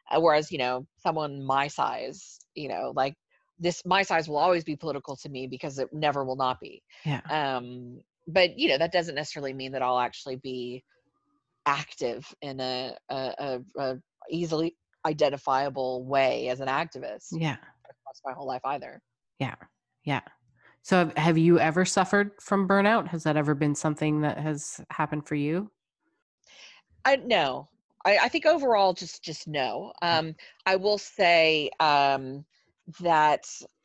[SPEAKER 2] Uh, whereas, you know, someone my size, you know, like this, my size will always be political to me because it never will not be.
[SPEAKER 1] Yeah.
[SPEAKER 2] Um, but you know, that doesn't necessarily mean that I'll actually be active in a, a, a, a easily identifiable way as an activist
[SPEAKER 1] Yeah.
[SPEAKER 2] across my whole life either.
[SPEAKER 1] Yeah. Yeah. So have, have you ever suffered from burnout? Has that ever been something that has happened for you?
[SPEAKER 2] I no. I, I think overall just just no.
[SPEAKER 1] Yeah.
[SPEAKER 2] Um, I will say um, that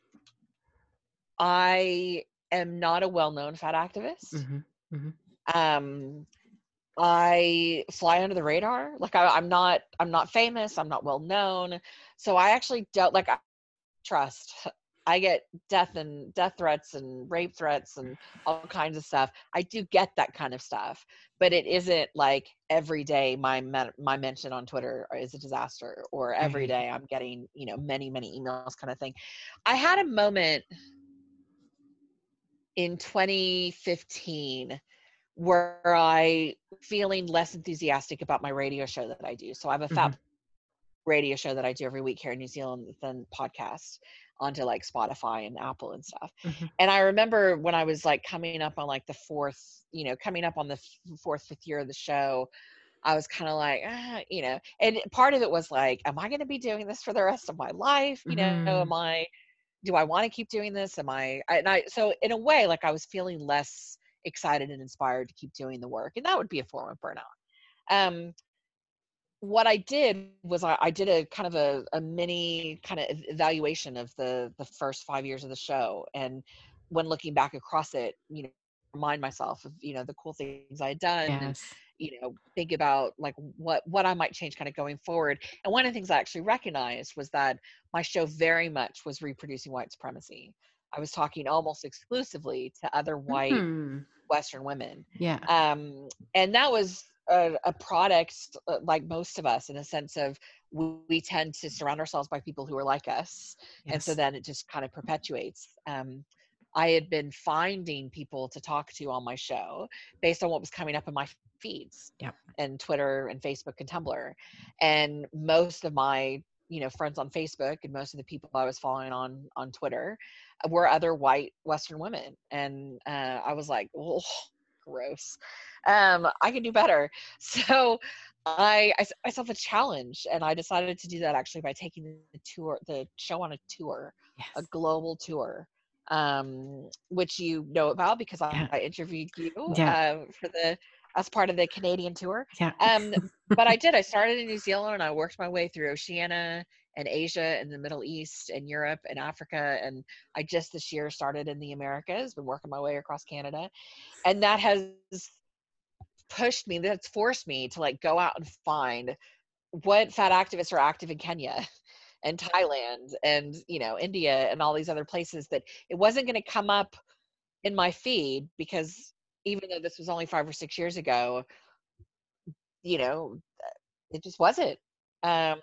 [SPEAKER 2] I am not a well-known fat activist.
[SPEAKER 1] Mm-hmm. Mm-hmm.
[SPEAKER 2] Um, I fly under the radar. Like I, I'm not I'm not famous. I'm not well known. So I actually don't like I trust. I get death and death threats and rape threats and all kinds of stuff. I do get that kind of stuff, but it isn't like every day my men- my mention on Twitter is a disaster, or every
[SPEAKER 1] Right.
[SPEAKER 2] day I'm getting, you know, many many emails kind of thing. I had a moment in twenty fifteen where I feeling less enthusiastic about my radio show that I do. So I have a
[SPEAKER 1] Mm-hmm.
[SPEAKER 2] fat radio show that I do every week here in New Zealand, then podcast onto like Spotify and Apple and stuff.
[SPEAKER 1] Mm-hmm.
[SPEAKER 2] And I remember when I was like coming up on like the fourth, you know, coming up on the f- fourth, fifth year of the show, I was kind of like, ah, you know, and part of it was like, am I going to be doing this for the rest of my life? You know,
[SPEAKER 1] Mm-hmm.
[SPEAKER 2] am I, do I want to keep doing this? Am I, I, and I, so in a way, like I was feeling less excited and inspired to keep doing the work. And that would be a form of burnout. Um, what I did was I, I did a kind of a, a mini kind of evaluation of the the first five years of the show, and when looking back across it, you know, remind myself of, you know, the cool things I had done, and
[SPEAKER 1] Yes.
[SPEAKER 2] you know, think about like what what I might change kind of going forward. And one of the things I actually recognized was that my show very much was reproducing white supremacy. I was talking almost exclusively to other white
[SPEAKER 1] Mm-hmm.
[SPEAKER 2] Western women.
[SPEAKER 1] Yeah.
[SPEAKER 2] Um, and that was a, a product, uh, like most of us, in a sense of we, we tend to surround ourselves by people who are like us. And so
[SPEAKER 1] Yes.
[SPEAKER 2] then it just kind of perpetuates. Um, I had been finding people to talk to on my show based on what was coming up in my feeds
[SPEAKER 1] Yep.
[SPEAKER 2] and Twitter and Facebook and Tumblr. And most of my, you know, friends on Facebook and most of the people I was following on on Twitter were other white Western women. And uh, I was like, oh, gross. Um, I can do better. So I, I set myself a challenge, and I decided to do that actually by taking the tour, the show on a tour, a
[SPEAKER 1] Yes.
[SPEAKER 2] global tour, um, which you know about because I,
[SPEAKER 1] Yeah.
[SPEAKER 2] I interviewed you
[SPEAKER 1] Yeah.
[SPEAKER 2] uh, for the as part of the Canadian tour.
[SPEAKER 1] Yeah.
[SPEAKER 2] Um, but I did. I started in New Zealand and I worked my way through Oceania and Asia and the Middle East and Europe and Africa. And I just this year started in the Americas, been working my way across Canada. And that has pushed me, that's forced me to like go out and find what fat activists are active in Kenya and Thailand and, you know, India and all these other places that it wasn't going to come up in my feed because even though this was only five or six years ago, you know, it just wasn't. Um,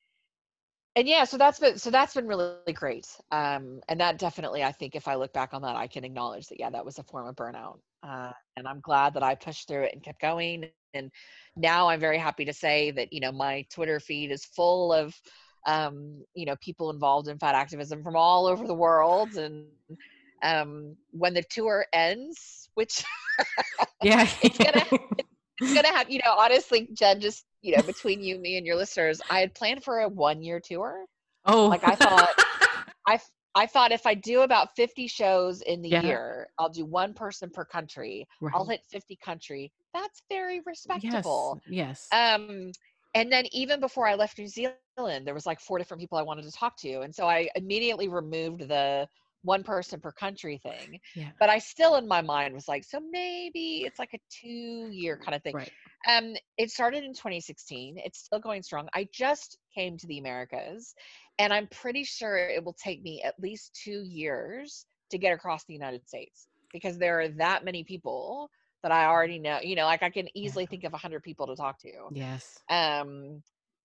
[SPEAKER 2] and yeah, so that's been so that's been really great. Um, and that definitely, I think, if I look back on that, I can acknowledge that yeah, that was a form of burnout. Uh, and I'm glad that I pushed through it and kept going. And now I'm very happy to say that, you know, my Twitter feed is full of um, you know, people involved in fat activism from all over the world. And um, when the tour ends, which
[SPEAKER 1] Yeah.
[SPEAKER 2] it's gonna it's gonna have, you know, honestly, Jen, just, you know, between you, me, and your listeners, I had planned for a one year tour.
[SPEAKER 1] Oh.
[SPEAKER 2] Like I thought, I I thought if I do about fifty shows in the
[SPEAKER 1] Yeah.
[SPEAKER 2] year, I'll do one person per country. I'll
[SPEAKER 1] Right.
[SPEAKER 2] hit fifty country. That's very
[SPEAKER 1] Yes.
[SPEAKER 2] respectable.
[SPEAKER 1] Yes.
[SPEAKER 2] Um, and then even before I left New Zealand, there was like four different people I wanted to talk to, and so I immediately removed the one person per country thing.
[SPEAKER 1] Yeah.
[SPEAKER 2] But I still, in my mind, was like, so maybe it's like a two year kind of thing.
[SPEAKER 1] Right.
[SPEAKER 2] Um, it started in twenty sixteen. It's still going strong. I just came to the Americas, and I'm pretty sure it will take me at least two years to get across the United States because there are that many people that I already know. You know, like I can
[SPEAKER 1] Yeah.
[SPEAKER 2] easily think of a hundred people to talk to.
[SPEAKER 1] Yes.
[SPEAKER 2] Um,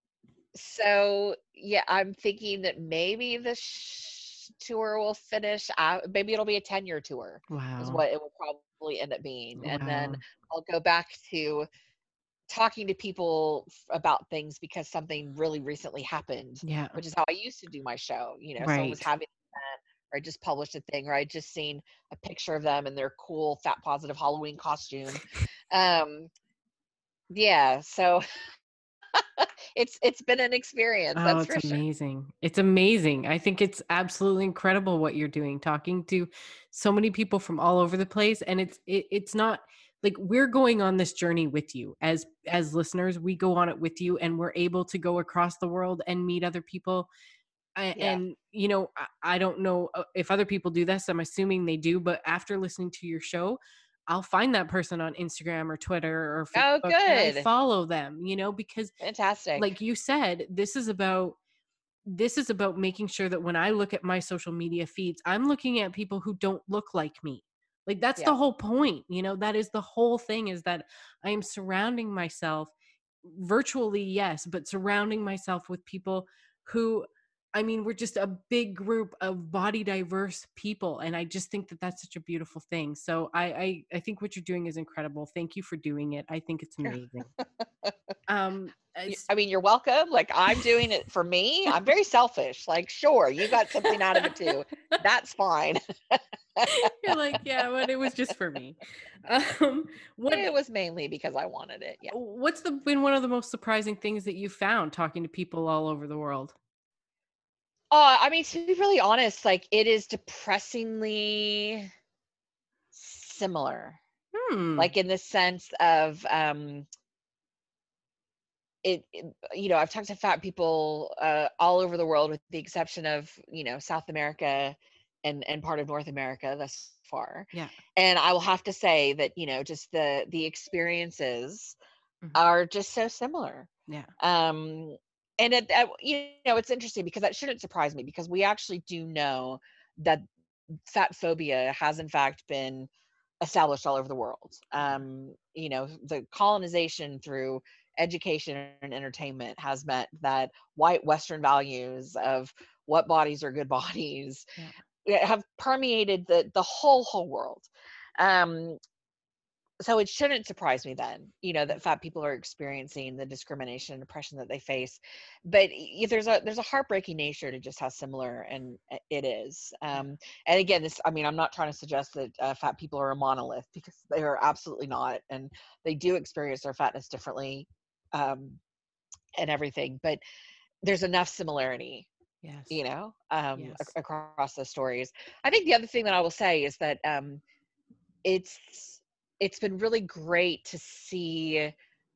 [SPEAKER 2] so yeah, I'm thinking that maybe the sh- tour will finish out. Maybe it'll be a ten year tour, is
[SPEAKER 1] Wow.
[SPEAKER 2] what it will probably end up being, and then
[SPEAKER 1] Wow.
[SPEAKER 2] I'll go back to talking to people f- about things because something really recently happened,
[SPEAKER 1] Yeah.
[SPEAKER 2] which is how I used to do my show. You know, someone was
[SPEAKER 1] Right.
[SPEAKER 2] having an event, or I just published a thing, or I just seen a picture of them in their cool fat positive Halloween costume. Um, yeah, so it's it's been an experience,
[SPEAKER 1] Oh,
[SPEAKER 2] that's
[SPEAKER 1] it's
[SPEAKER 2] for sure.
[SPEAKER 1] amazing. It's amazing. I think it's absolutely incredible what you're doing, talking to so many people from all over the place. And it's it, it's not like we're going on this journey with you as as listeners. We go on it with you, and we're able to go across the world and meet other people. A-
[SPEAKER 2] Yeah.
[SPEAKER 1] And you know, I, I don't know uh, if other people do this. I'm assuming they do, but after listening to your show, I'll find that person on Instagram or Twitter or
[SPEAKER 2] Oh,
[SPEAKER 1] Facebook, and I
[SPEAKER 2] good.
[SPEAKER 1] follow them. You know, because like
[SPEAKER 2] Fantastic.
[SPEAKER 1] you said, this is about this is about making sure that when I look at my social media feeds, I'm looking at people who don't look like me. Like that's the
[SPEAKER 2] Yeah.
[SPEAKER 1] whole point, you know, that is the whole thing, is that I am surrounding myself virtually, yes, but surrounding myself with people who, I mean, we're just a big group of body diverse people. And I just think that that's such a beautiful thing. So I, I, I think what you're doing is incredible. Thank you for doing it. I think it's amazing. Um,
[SPEAKER 2] Y-
[SPEAKER 1] it's,
[SPEAKER 2] I mean, you're welcome. Like, I'm doing it for me. I'm very selfish. Like, sure, you got something out of it too. That's fine.
[SPEAKER 1] You're like, yeah, but it was just for me. Um, what
[SPEAKER 2] It was mainly because I wanted it. Yeah.
[SPEAKER 1] what's the been one of the most surprising things that you found talking to people all over the world?
[SPEAKER 2] Uh, I mean, to be really honest, like, it is depressingly similar.
[SPEAKER 1] Hmm.
[SPEAKER 2] Like, in the sense of, um, it, it you know, I've talked to fat people uh, all over the world, with the exception of, you know, South America and and part of North America thus far.
[SPEAKER 1] Yeah.
[SPEAKER 2] And I will have to say that, you know, just the the experiences
[SPEAKER 1] Mhm.
[SPEAKER 2] are just so similar.
[SPEAKER 1] Yeah.
[SPEAKER 2] Um, and it, uh, you know, it's interesting because that shouldn't surprise me, because we actually do know that fat phobia has in fact been established all over the world. Um, you know, the colonization through education and entertainment has meant that white Western values of what bodies are good bodies
[SPEAKER 1] Yeah.
[SPEAKER 2] eh, have permeated the the whole whole world. Um, so it shouldn't surprise me then, you know, that fat people are experiencing the discrimination and oppression that they face. But y- there's a there's a heartbreaking nature to just how similar and uh, it is.
[SPEAKER 1] Yeah.
[SPEAKER 2] Um, and again, this I mean, I'm not trying to suggest that uh, fat people are a monolith, because they are absolutely not, and they do experience their fatness differently, um, and everything. But there's enough similarity,
[SPEAKER 1] Yes.
[SPEAKER 2] you know, um, ac-
[SPEAKER 1] Yes.
[SPEAKER 2] across those stories. I think the other thing that I will say is that um, it's it's been really great to see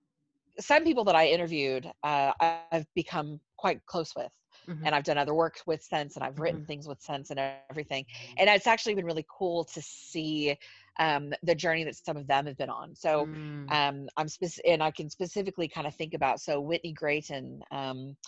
[SPEAKER 2] some people that I interviewed. uh, I've become quite close with,
[SPEAKER 1] Hmm.
[SPEAKER 2] and I've done other work with since, and I've written
[SPEAKER 1] Hmm.
[SPEAKER 2] things with since and everything. And it's actually been really cool to see um, the journey that some of them have been on. So
[SPEAKER 1] Mm.
[SPEAKER 2] um, I'm spec- and I can specifically kind of think about, so Whitney Grayton, um,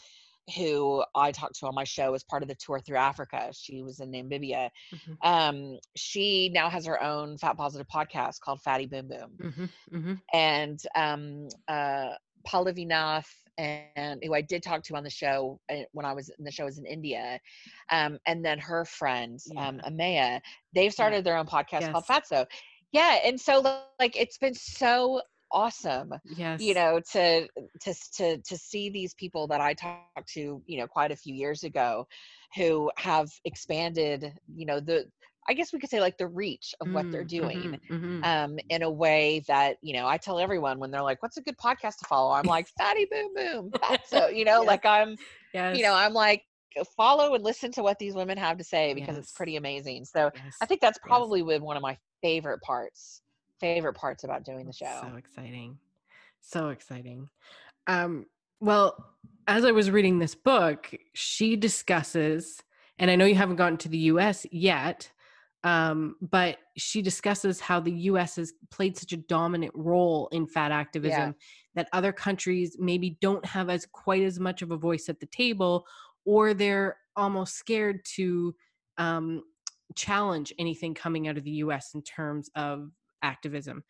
[SPEAKER 2] who I talked to on my show as part of the tour through Africa. She was in Namibia.
[SPEAKER 1] Hmm.
[SPEAKER 2] Um, she now has her own fat positive podcast called Fatty Boom Boom.
[SPEAKER 1] Hmm. Hmm.
[SPEAKER 2] And um, uh, Pallavi Nath, and who I did talk to on the show uh, when I was in the show was in India, um, and then her friend um,
[SPEAKER 1] Yeah.
[SPEAKER 2] Amaya, they've
[SPEAKER 1] Yeah.
[SPEAKER 2] started their own podcast called
[SPEAKER 1] Yes.
[SPEAKER 2] Fatso. Yeah, and so like it's been so awesome, you
[SPEAKER 1] Yes.
[SPEAKER 2] know, to to to to see these people that I talked to, you know, quite a few years ago, who have expanded, you know, the I guess we could say like the reach of what they're
[SPEAKER 1] Mm. Hmm.
[SPEAKER 2] doing,
[SPEAKER 1] Hmm.
[SPEAKER 2] um, in a way that, you know, I tell everyone when they're like, "What's a good podcast to follow?" I'm like, "Fatty Boom Boom, Fatso," you know,
[SPEAKER 1] Yes.
[SPEAKER 2] like I'm, you know,
[SPEAKER 1] Yes.
[SPEAKER 2] I'm like, follow and listen to what these women have to say, because it's
[SPEAKER 1] Yes.
[SPEAKER 2] pretty amazing. So I
[SPEAKER 1] Yes.
[SPEAKER 2] think that's
[SPEAKER 1] Yes.
[SPEAKER 2] probably been one of my favorite parts, favorite parts about doing the
[SPEAKER 1] That's so
[SPEAKER 2] show.
[SPEAKER 1] exciting. So exciting. Um, well, as I was reading this book, she discusses, and I know you haven't gotten to the U S yet, um, but she discusses how the U S has played such a dominant role in fat
[SPEAKER 2] Yeah.
[SPEAKER 1] activism that other countries maybe don't have as quite as much of a voice at the table, or they're almost scared to um, challenge anything coming out of the U S in terms of activism.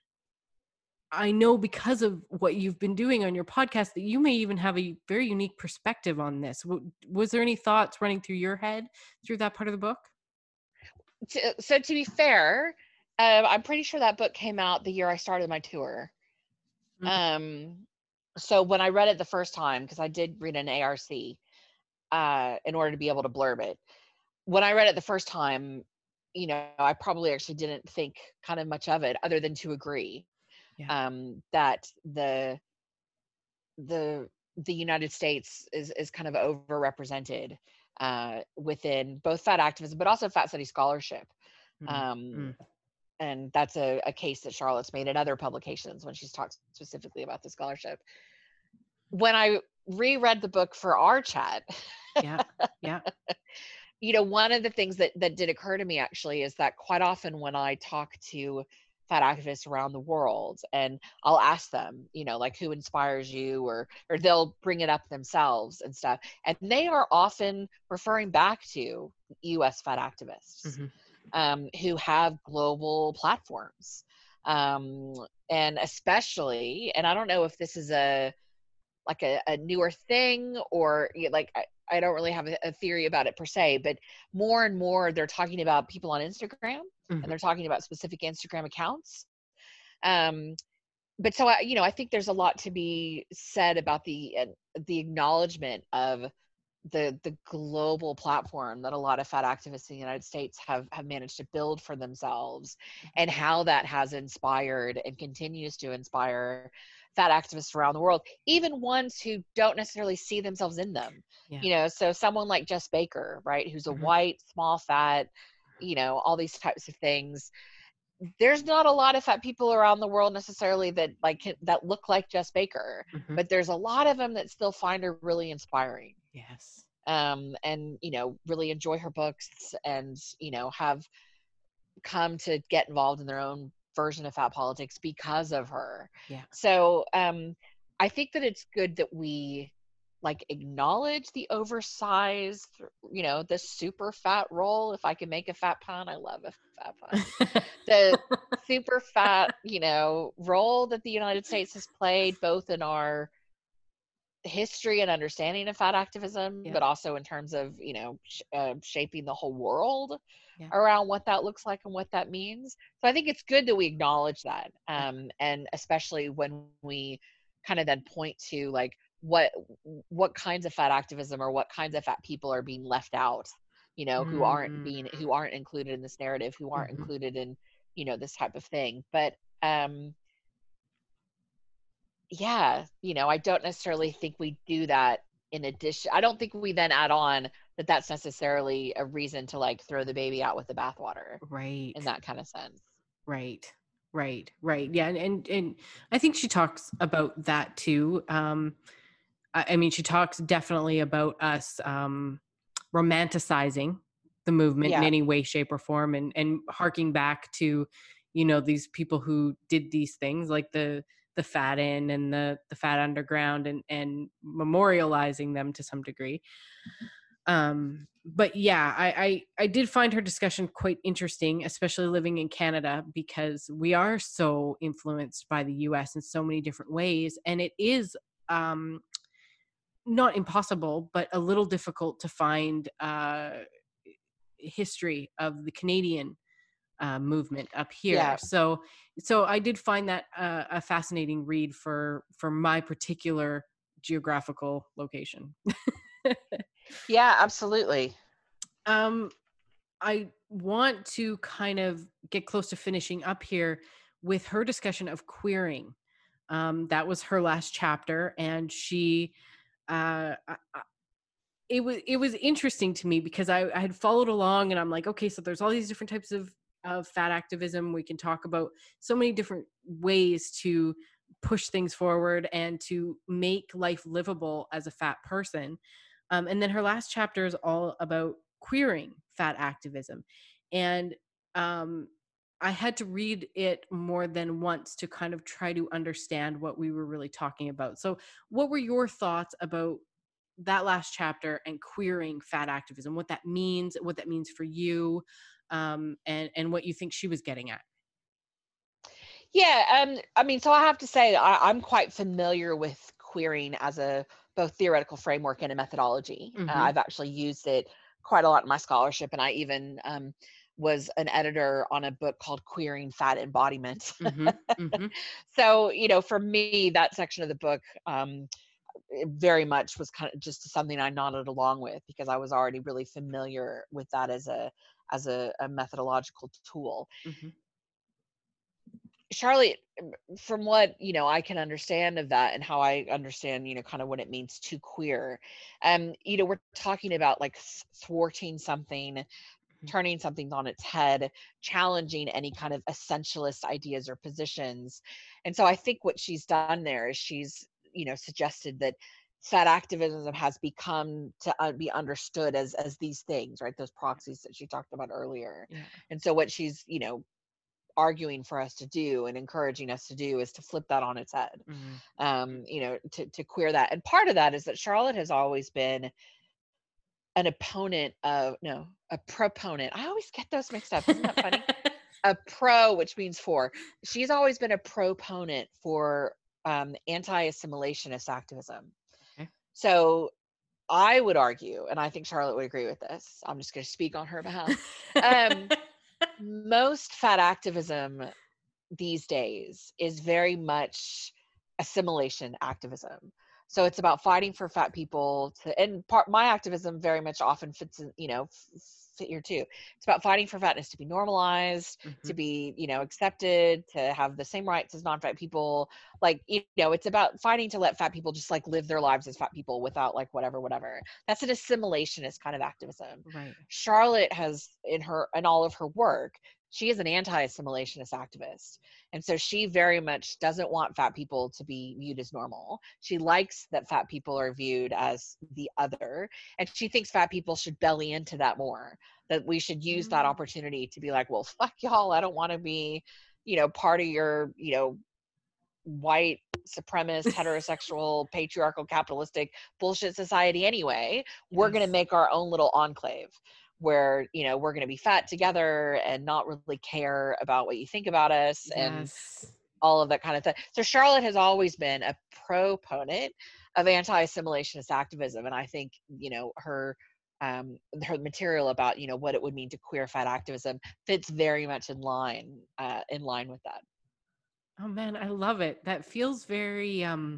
[SPEAKER 1] I know because of what you've been doing on your podcast that you may even have a very unique perspective on this. W- Was there any thoughts running through your head through that part of the book?
[SPEAKER 2] To, so to be fair, um, I'm pretty sure that book came out the year I started my tour.
[SPEAKER 1] Mhm.
[SPEAKER 2] Um, so when I read it the first time, because I did read an A R C uh, in order to be able to blurb it. When I read it the first time, you know, I probably actually didn't think kind of much of it other than to agree
[SPEAKER 1] Yeah.
[SPEAKER 2] um, that the the the United States is is kind of overrepresented uh, within both fat activism, but also fat study scholarship.
[SPEAKER 1] Mm.
[SPEAKER 2] Um,
[SPEAKER 1] Mm.
[SPEAKER 2] and that's a, a case that Charlotte's made in other publications when she's talked specifically about the scholarship. When I reread the book for our chat,
[SPEAKER 1] Yeah. Yeah.
[SPEAKER 2] you know, one of the things that that did occur to me actually is that quite often when I talk to fat activists around the world and I'll ask them, you know, like who inspires you or or they'll bring it up themselves and stuff. And they are often referring back to U S fat activists
[SPEAKER 1] Hmm.
[SPEAKER 2] um, who have global platforms. Um, and especially, and I don't know if this is a like a, a newer thing or y- like I, I don't really have a, a theory about it per se, but more and more they're talking about people on Instagram and
[SPEAKER 1] Hmm.
[SPEAKER 2] they're talking about specific Instagram accounts. Um, but so I, you know, I think there's a lot to be said about the uh, the acknowledgement of the the global platform that a lot of fat activists in the United States have have managed to build for themselves, and how that has inspired and continues to inspire fat activists around the world, even ones who don't necessarily see themselves in them.
[SPEAKER 1] Yeah.
[SPEAKER 2] You know, so someone like Jess Baker, right, who's a
[SPEAKER 1] Hmm.
[SPEAKER 2] white, small, fat, you know, all these types of things. There's not a lot of fat people around the world necessarily that like can- that look like Jess Baker,
[SPEAKER 1] Hmm.
[SPEAKER 2] but there's a lot of them that still find her really inspiring
[SPEAKER 1] Yes.
[SPEAKER 2] um, and you know really enjoy her books and you know have come to get involved in their own version of fat politics because of her.
[SPEAKER 1] Yeah.
[SPEAKER 2] So um, I think that it's good that we like acknowledge the oversized, you know, the super fat role. If I can make a fat pun, I love a fat pun. The super fat, you know, role that the United States has played both in our history and understanding of fat activism,
[SPEAKER 1] Yeah.
[SPEAKER 2] but also in terms of, you know, sh- uh, shaping the whole world
[SPEAKER 1] Yeah.
[SPEAKER 2] around what that looks like and what that means. So I think it's good that we acknowledge that.
[SPEAKER 1] Yeah.
[SPEAKER 2] Um, and especially when we kind of then point to like what what kinds of fat activism or what kinds of fat people are being left out, you know, who aren't
[SPEAKER 1] Mm.
[SPEAKER 2] being who aren't included in this narrative, who aren't
[SPEAKER 1] Hmm.
[SPEAKER 2] included in, you know, this type of thing. But um yeah, you know, I don't necessarily think we do that in addition. I don't think we then add on that that's necessarily a reason to like throw the baby out with the bathwater in
[SPEAKER 1] Right.
[SPEAKER 2] that kind of sense.
[SPEAKER 1] Right. Right. Right. Yeah. And, and and I think she talks about that too. Um, I, I mean, she talks definitely about us um, romanticizing the movement in
[SPEAKER 2] Yeah.
[SPEAKER 1] any way, shape, or form, and and harking back to, you know, these people who did these things, like the the Fat Inn and the the Fat Underground, and and memorializing them to some degree. Um, but yeah, I, I I did find her discussion quite interesting, especially living in Canada, because we are so influenced by the U S in so many different ways, and it is um not impossible, but a little difficult to find uh, history of the Canadian uh, movement up here.
[SPEAKER 2] Yeah.
[SPEAKER 1] So, so I did find that uh, a fascinating read for for my particular geographical location.
[SPEAKER 2] Yeah, absolutely.
[SPEAKER 1] um, I want to kind of get close to finishing up here with her discussion of queering. Um, that was her last chapter, and she uh, it was it was interesting to me because I, I had followed along and I'm like, okay, so there's all these different types of of fat activism. We can talk about so many different ways to push things forward and to make life livable as a fat person. Um, and then her last chapter is all about queering fat activism, and um, I had to read it more than once to kind of try to understand what we were really talking about. So, what were your thoughts about that last chapter and queering fat activism, what that means, what that means for you, um, and and what you think she was getting at?
[SPEAKER 2] Yeah, um, I mean, so I have to say I, I'm quite familiar with querying as a both theoretical framework and a methodology. Uh,
[SPEAKER 1] Hmm.
[SPEAKER 2] I've actually used it quite a lot in my scholarship, and I even um, was an editor on a book called Queering Fat Embodiment.
[SPEAKER 1] Mm-hmm. Mm-hmm.
[SPEAKER 2] So, you know, for me, that section of the book, um, it very much was kind of just something I nodded along with, because I was already really familiar with that as a as a, a methodological tool.
[SPEAKER 1] Mm-hmm.
[SPEAKER 2] Charlotte, from what, you know, I can understand of that, and how I understand, you know, kind of what it means to queer, um, you know, we're talking about like thwarting something, turning something on its head, challenging any kind of essentialist ideas or positions. And so I think what she's done there is she's, you know, suggested that fat activism has become to uh, be understood as as these things, right? Those proxies that she talked about earlier.
[SPEAKER 1] Yeah.
[SPEAKER 2] And so what she's, you know, arguing for us to do and encouraging us to do is to flip that on its head.
[SPEAKER 1] Mm-hmm.
[SPEAKER 2] Um, you know, to to queer that. And part of that is that Charlotte has always been an opponent of no, a proponent. I always get those mixed up. Isn't that funny? A pro, which means for. She's always been a proponent for um, anti-assimilationist activism.
[SPEAKER 1] Okay.
[SPEAKER 2] So I would argue, and I think Charlotte would agree with this, I'm just going to speak on her behalf. Um, most fat activism these days is very much assimilation activism. So it's about fighting for fat people to, and part my activism very much often fits in, you know, f- fit here too. It's about fighting for fatness to be normalized,
[SPEAKER 1] Mm-hmm.
[SPEAKER 2] to be, you know, accepted, to have the same rights as non-fat people. Like, you know, it's about fighting to let fat people just like live their lives as fat people without like whatever, whatever. That's an assimilationist kind of activism.
[SPEAKER 1] Right.
[SPEAKER 2] Charlotte has in her, in all of her work, she is an anti-assimilationist activist. And so she very much doesn't want fat people to be viewed as normal. She likes that fat people are viewed as the other. And she thinks fat people should belly into that more, that we should use that
[SPEAKER 1] Mm.
[SPEAKER 2] opportunity to be like, well, fuck y'all. I don't want to be, you know, part of your, you know, white supremacist, heterosexual, patriarchal, capitalistic bullshit society anyway. We're going to
[SPEAKER 1] Yes.
[SPEAKER 2] make our own little enclave where, you know, we're going to be fat together and not really care about what you think about us and
[SPEAKER 1] Yes.
[SPEAKER 2] all of that kind of thing. So Charlotte has always been a proponent of anti-assimilationist activism. And I think, you know, her um her material about, you know, what it would mean to queer fat activism fits very much in line uh in line with that.
[SPEAKER 1] Oh man, I love it. That feels very um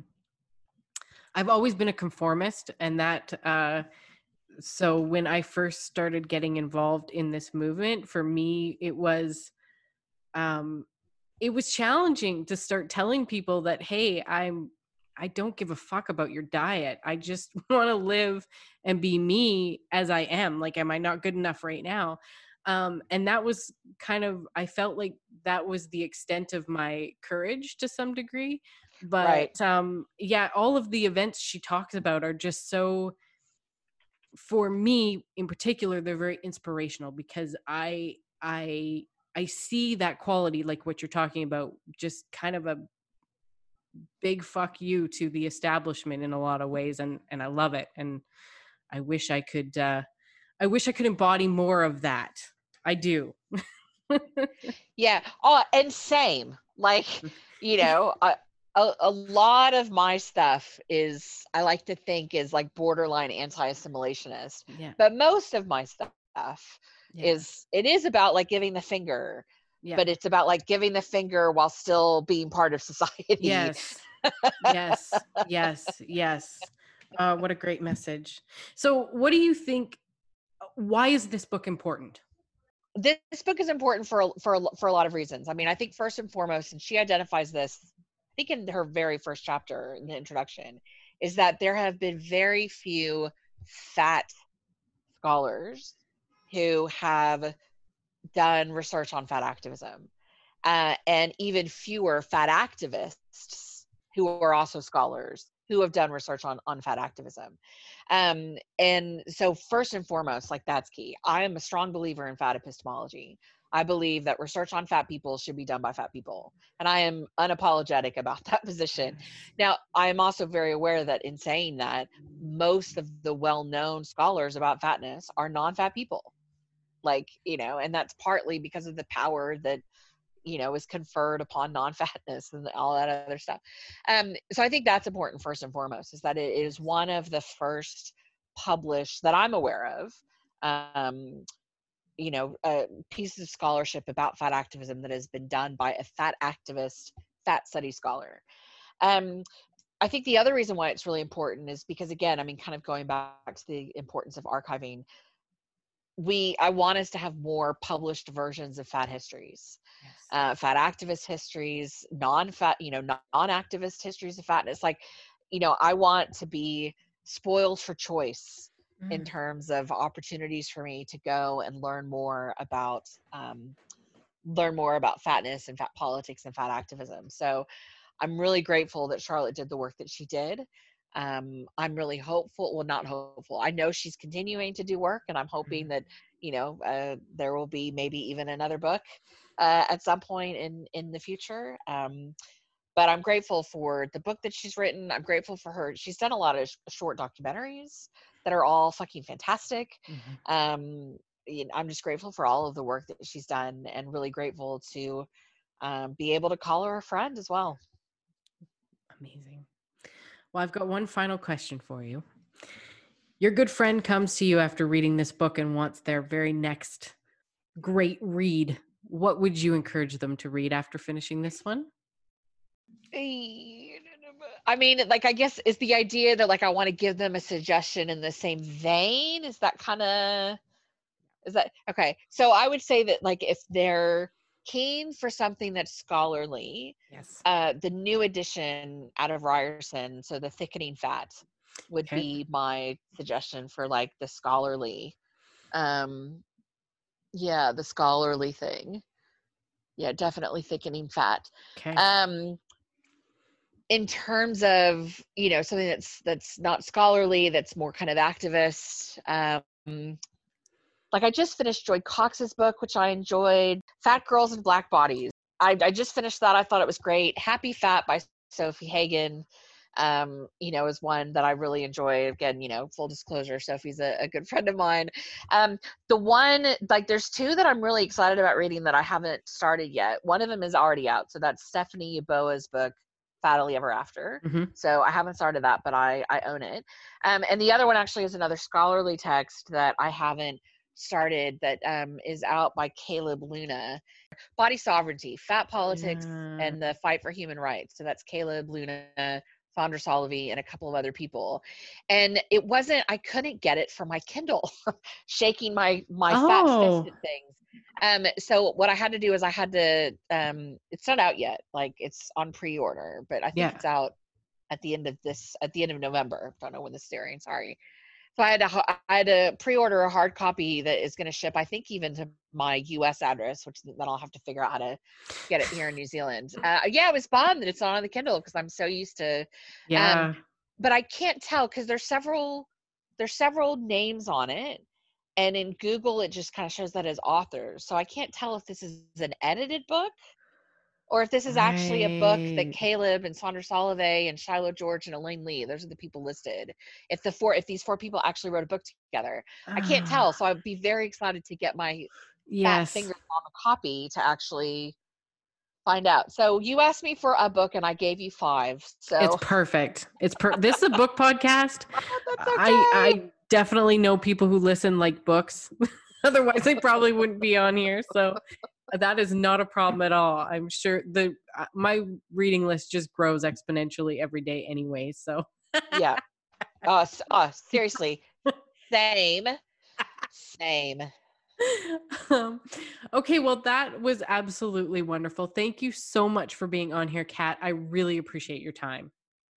[SPEAKER 1] I've always been a conformist, and that uh so when I first started getting involved in this movement, for me it was um it was challenging to start telling people that, hey, I'm I don't give a fuck about your diet. I just want to live and be me as I am. Like, am I not good enough right now? Um, and that was kind of, I felt like that was the extent of my courage to some degree.
[SPEAKER 2] Right.
[SPEAKER 1] But um, yeah, all of the events she talks about are just so, for me in particular, they're very inspirational, because I, I, I see that quality, like what you're talking about, just kind of a big fuck you to the establishment in a lot of ways, and and I love it, and I wish I could uh I wish I could embody more of that. I do.
[SPEAKER 2] Yeah. Oh, and same. Like, you know, a, a, a lot of my stuff is, I like to think, is like borderline anti-assimilationist.
[SPEAKER 1] Yeah.
[SPEAKER 2] But most of my stuff
[SPEAKER 1] Yeah.
[SPEAKER 2] is, it is about like giving the finger,
[SPEAKER 1] Yeah.
[SPEAKER 2] but it's about like giving the finger while still being part of society.
[SPEAKER 1] Yes. Yes. Yes. Yes. Uh what a great message. So what do you think, why is this book important?
[SPEAKER 2] This book is important for a- for a- for a lot of reasons. I mean, I think first and foremost, and she identifies this, I think in her very first chapter in the introduction, is that there have been very few fat scholars who have done research on fat activism, uh, and even fewer fat activists who are also scholars who have done research on, on fat activism. Um, and so first and foremost, like that's key. I am a strong believer in fat epistemology. I believe that research on fat people should be done by fat people. And I am unapologetic about that position.
[SPEAKER 1] Yes.
[SPEAKER 2] Now, I am also very aware that in saying that, most of the well-known scholars about fatness are non-fat people. Like, you know, and that's partly because of the power that, you know, is conferred upon non-fatness and all that other stuff. Um, so I think that's important first and foremost, is that it is one of the first published that I'm aware of, um, you know, uh, pieces of scholarship about fat activism that has been done by a fat activist, fat study scholar. Um, I think the other reason why it's really important is because, again, I mean, kind of going back to the importance of archiving, we, I want us to have more published versions of fat histories,
[SPEAKER 1] Yes.
[SPEAKER 2] uh, fat activist histories, non-fat, you know, non-activist histories of fatness. Like, you know, I want to be spoiled for choice
[SPEAKER 1] Mm.
[SPEAKER 2] in terms of opportunities for me to go and learn more about, um, learn more about fatness and fat politics and fat activism. So I'm really grateful that Charlotte did the work that she did. Um, I'm really hopeful, well, not hopeful. I know she's continuing to do work, and I'm hoping that, you know, uh, there will be maybe even another book uh, at some point in, in the future. Um, but I'm grateful for the book that she's written. I'm grateful for her. She's done a lot of sh- short documentaries that are all fucking fantastic.
[SPEAKER 1] Mm-hmm.
[SPEAKER 2] Um, you know, I'm just grateful for all of the work that she's done, and really grateful to um, be able to call her a friend as well.
[SPEAKER 1] Amazing. Well, I've got one final question for you. Your good friend comes to you after reading this book and wants their very next great read. What would you encourage them to read after finishing this one?
[SPEAKER 2] I mean, like, I guess is the idea that, like, I want to give them a suggestion in the same vein. Is that kind of, is that okay? So I would say that, like, if they're keen for something that's scholarly,
[SPEAKER 1] Yes.
[SPEAKER 2] uh, the new edition out of Ryerson, so The Thickening Fat, would
[SPEAKER 1] Okay.
[SPEAKER 2] be my suggestion for, like, the scholarly, um, yeah, the scholarly thing. Yeah, definitely Thickening Fat.
[SPEAKER 1] Okay.
[SPEAKER 2] Um, in terms of, you know, something that's that's not scholarly, that's more kind of activist, um, like I just finished Joy Cox's book, which I enjoyed, Fat Girls and Black Bodies. I, I just finished that. I thought it was great. Happy Fat by Sophie Hagen, um, you know, is one that I really enjoy. Again, you know, full disclosure, Sophie's a, a good friend of mine. Um, the one, like, there's two that I'm really excited about reading that I haven't started yet. One of them is already out. So that's Stephanie Yeboah's book, Fattily Ever After.
[SPEAKER 1] Mm-hmm.
[SPEAKER 2] So I haven't started that, but I, I own it. Um, and the other one actually is another scholarly text that I haven't started that um, is out by Caleb Luna. Body Sovereignty, Fat Politics,
[SPEAKER 1] Yeah.
[SPEAKER 2] and the Fight for Human Rights. So that's Caleb Luna, Founder Solovey, and a couple of other people. And it wasn't, I couldn't get it for my Kindle, shaking my, my
[SPEAKER 1] Oh.
[SPEAKER 2] fat fist at things. Um, so what I had to do is I had to, um, it's not out yet. Like, it's on pre-order, but I think
[SPEAKER 1] Yeah.
[SPEAKER 2] it's out at the end of this, at the end of November. Don't know when this is airing, sorry. So I had to, I had to pre-order a hard copy that is going to ship, I think, even to my U S address, which then I'll have to figure out how to get it here in New Zealand. Uh, yeah, it was bummed that it's not on the Kindle because I'm so used to.
[SPEAKER 1] Yeah.
[SPEAKER 2] Um, but I can't tell because there's several, there's several names on it, and in Google it just kind of shows that as authors. So I can't tell if this is an edited book, or if this is actually a book that
[SPEAKER 1] Right.
[SPEAKER 2] Caleb and Saundra Solovey and Shiloh George and Elaine Lee, those are the people listed. If the four, if these four people actually wrote a book together, I can't
[SPEAKER 1] Ah,
[SPEAKER 2] tell. So I'd be very excited to get my fat
[SPEAKER 1] yes.
[SPEAKER 2] fingers on the copy to actually find out. So you asked me for a book and I gave you five. So
[SPEAKER 1] It's perfect. It's per. This is a book podcast.
[SPEAKER 2] that's okay.
[SPEAKER 1] I I definitely know people who listen like books. Otherwise, they probably wouldn't be on here. So that is not a problem at all. I'm sure the uh, my reading list just grows exponentially every day anyway. So
[SPEAKER 2] yeah. Uh, uh, seriously. Same. Same.
[SPEAKER 1] um, okay, well, that was absolutely wonderful. Thank you so much for being on here, Kat. I really appreciate your time.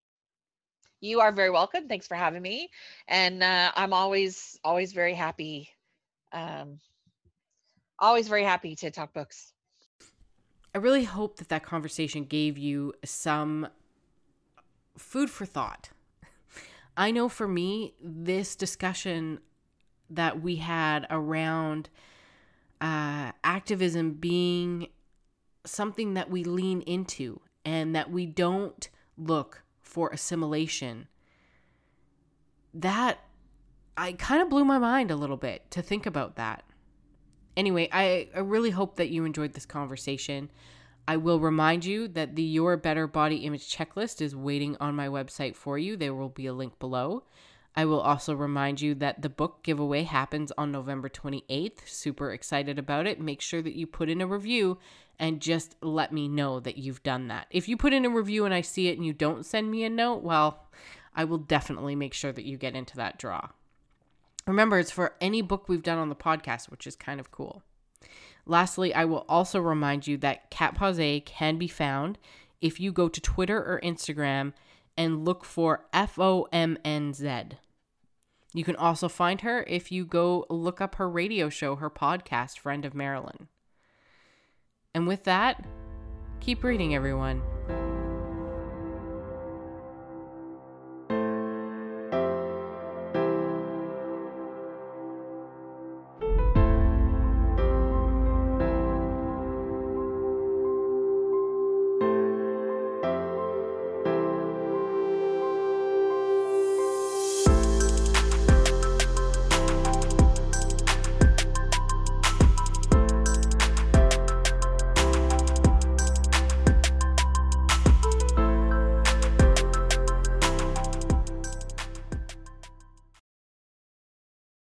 [SPEAKER 2] You are very welcome. Thanks for having me. And uh, I'm always, always very happy. Um, always very happy to talk books.
[SPEAKER 1] I really hope that that conversation gave you some food for thought. I know for me, this discussion that we had around uh, activism being something that we lean into and that we don't look for assimilation, that I kind of blew my mind a little bit to think about that. Anyway, I, I really hope that you enjoyed this conversation. I will remind you that the Your Better Body Image Checklist is waiting on my website for you. There will be a link below. I will also remind you that the book giveaway happens on November twenty-eighth. Super excited about it. Make sure that you put in a review and just let me know that you've done that. If you put in a review and I see it and you don't send me a note, well, I will definitely make sure that you get into that draw. Remember, it's for any book we've done on the podcast, which is kind of cool. Lastly, I will also remind you that Cat Pause can be found if you go to Twitter or Instagram and look for F O M N Z. You can also find her if you go look up her radio show, her podcast, Friend of Marilyn. And with that, keep reading, everyone.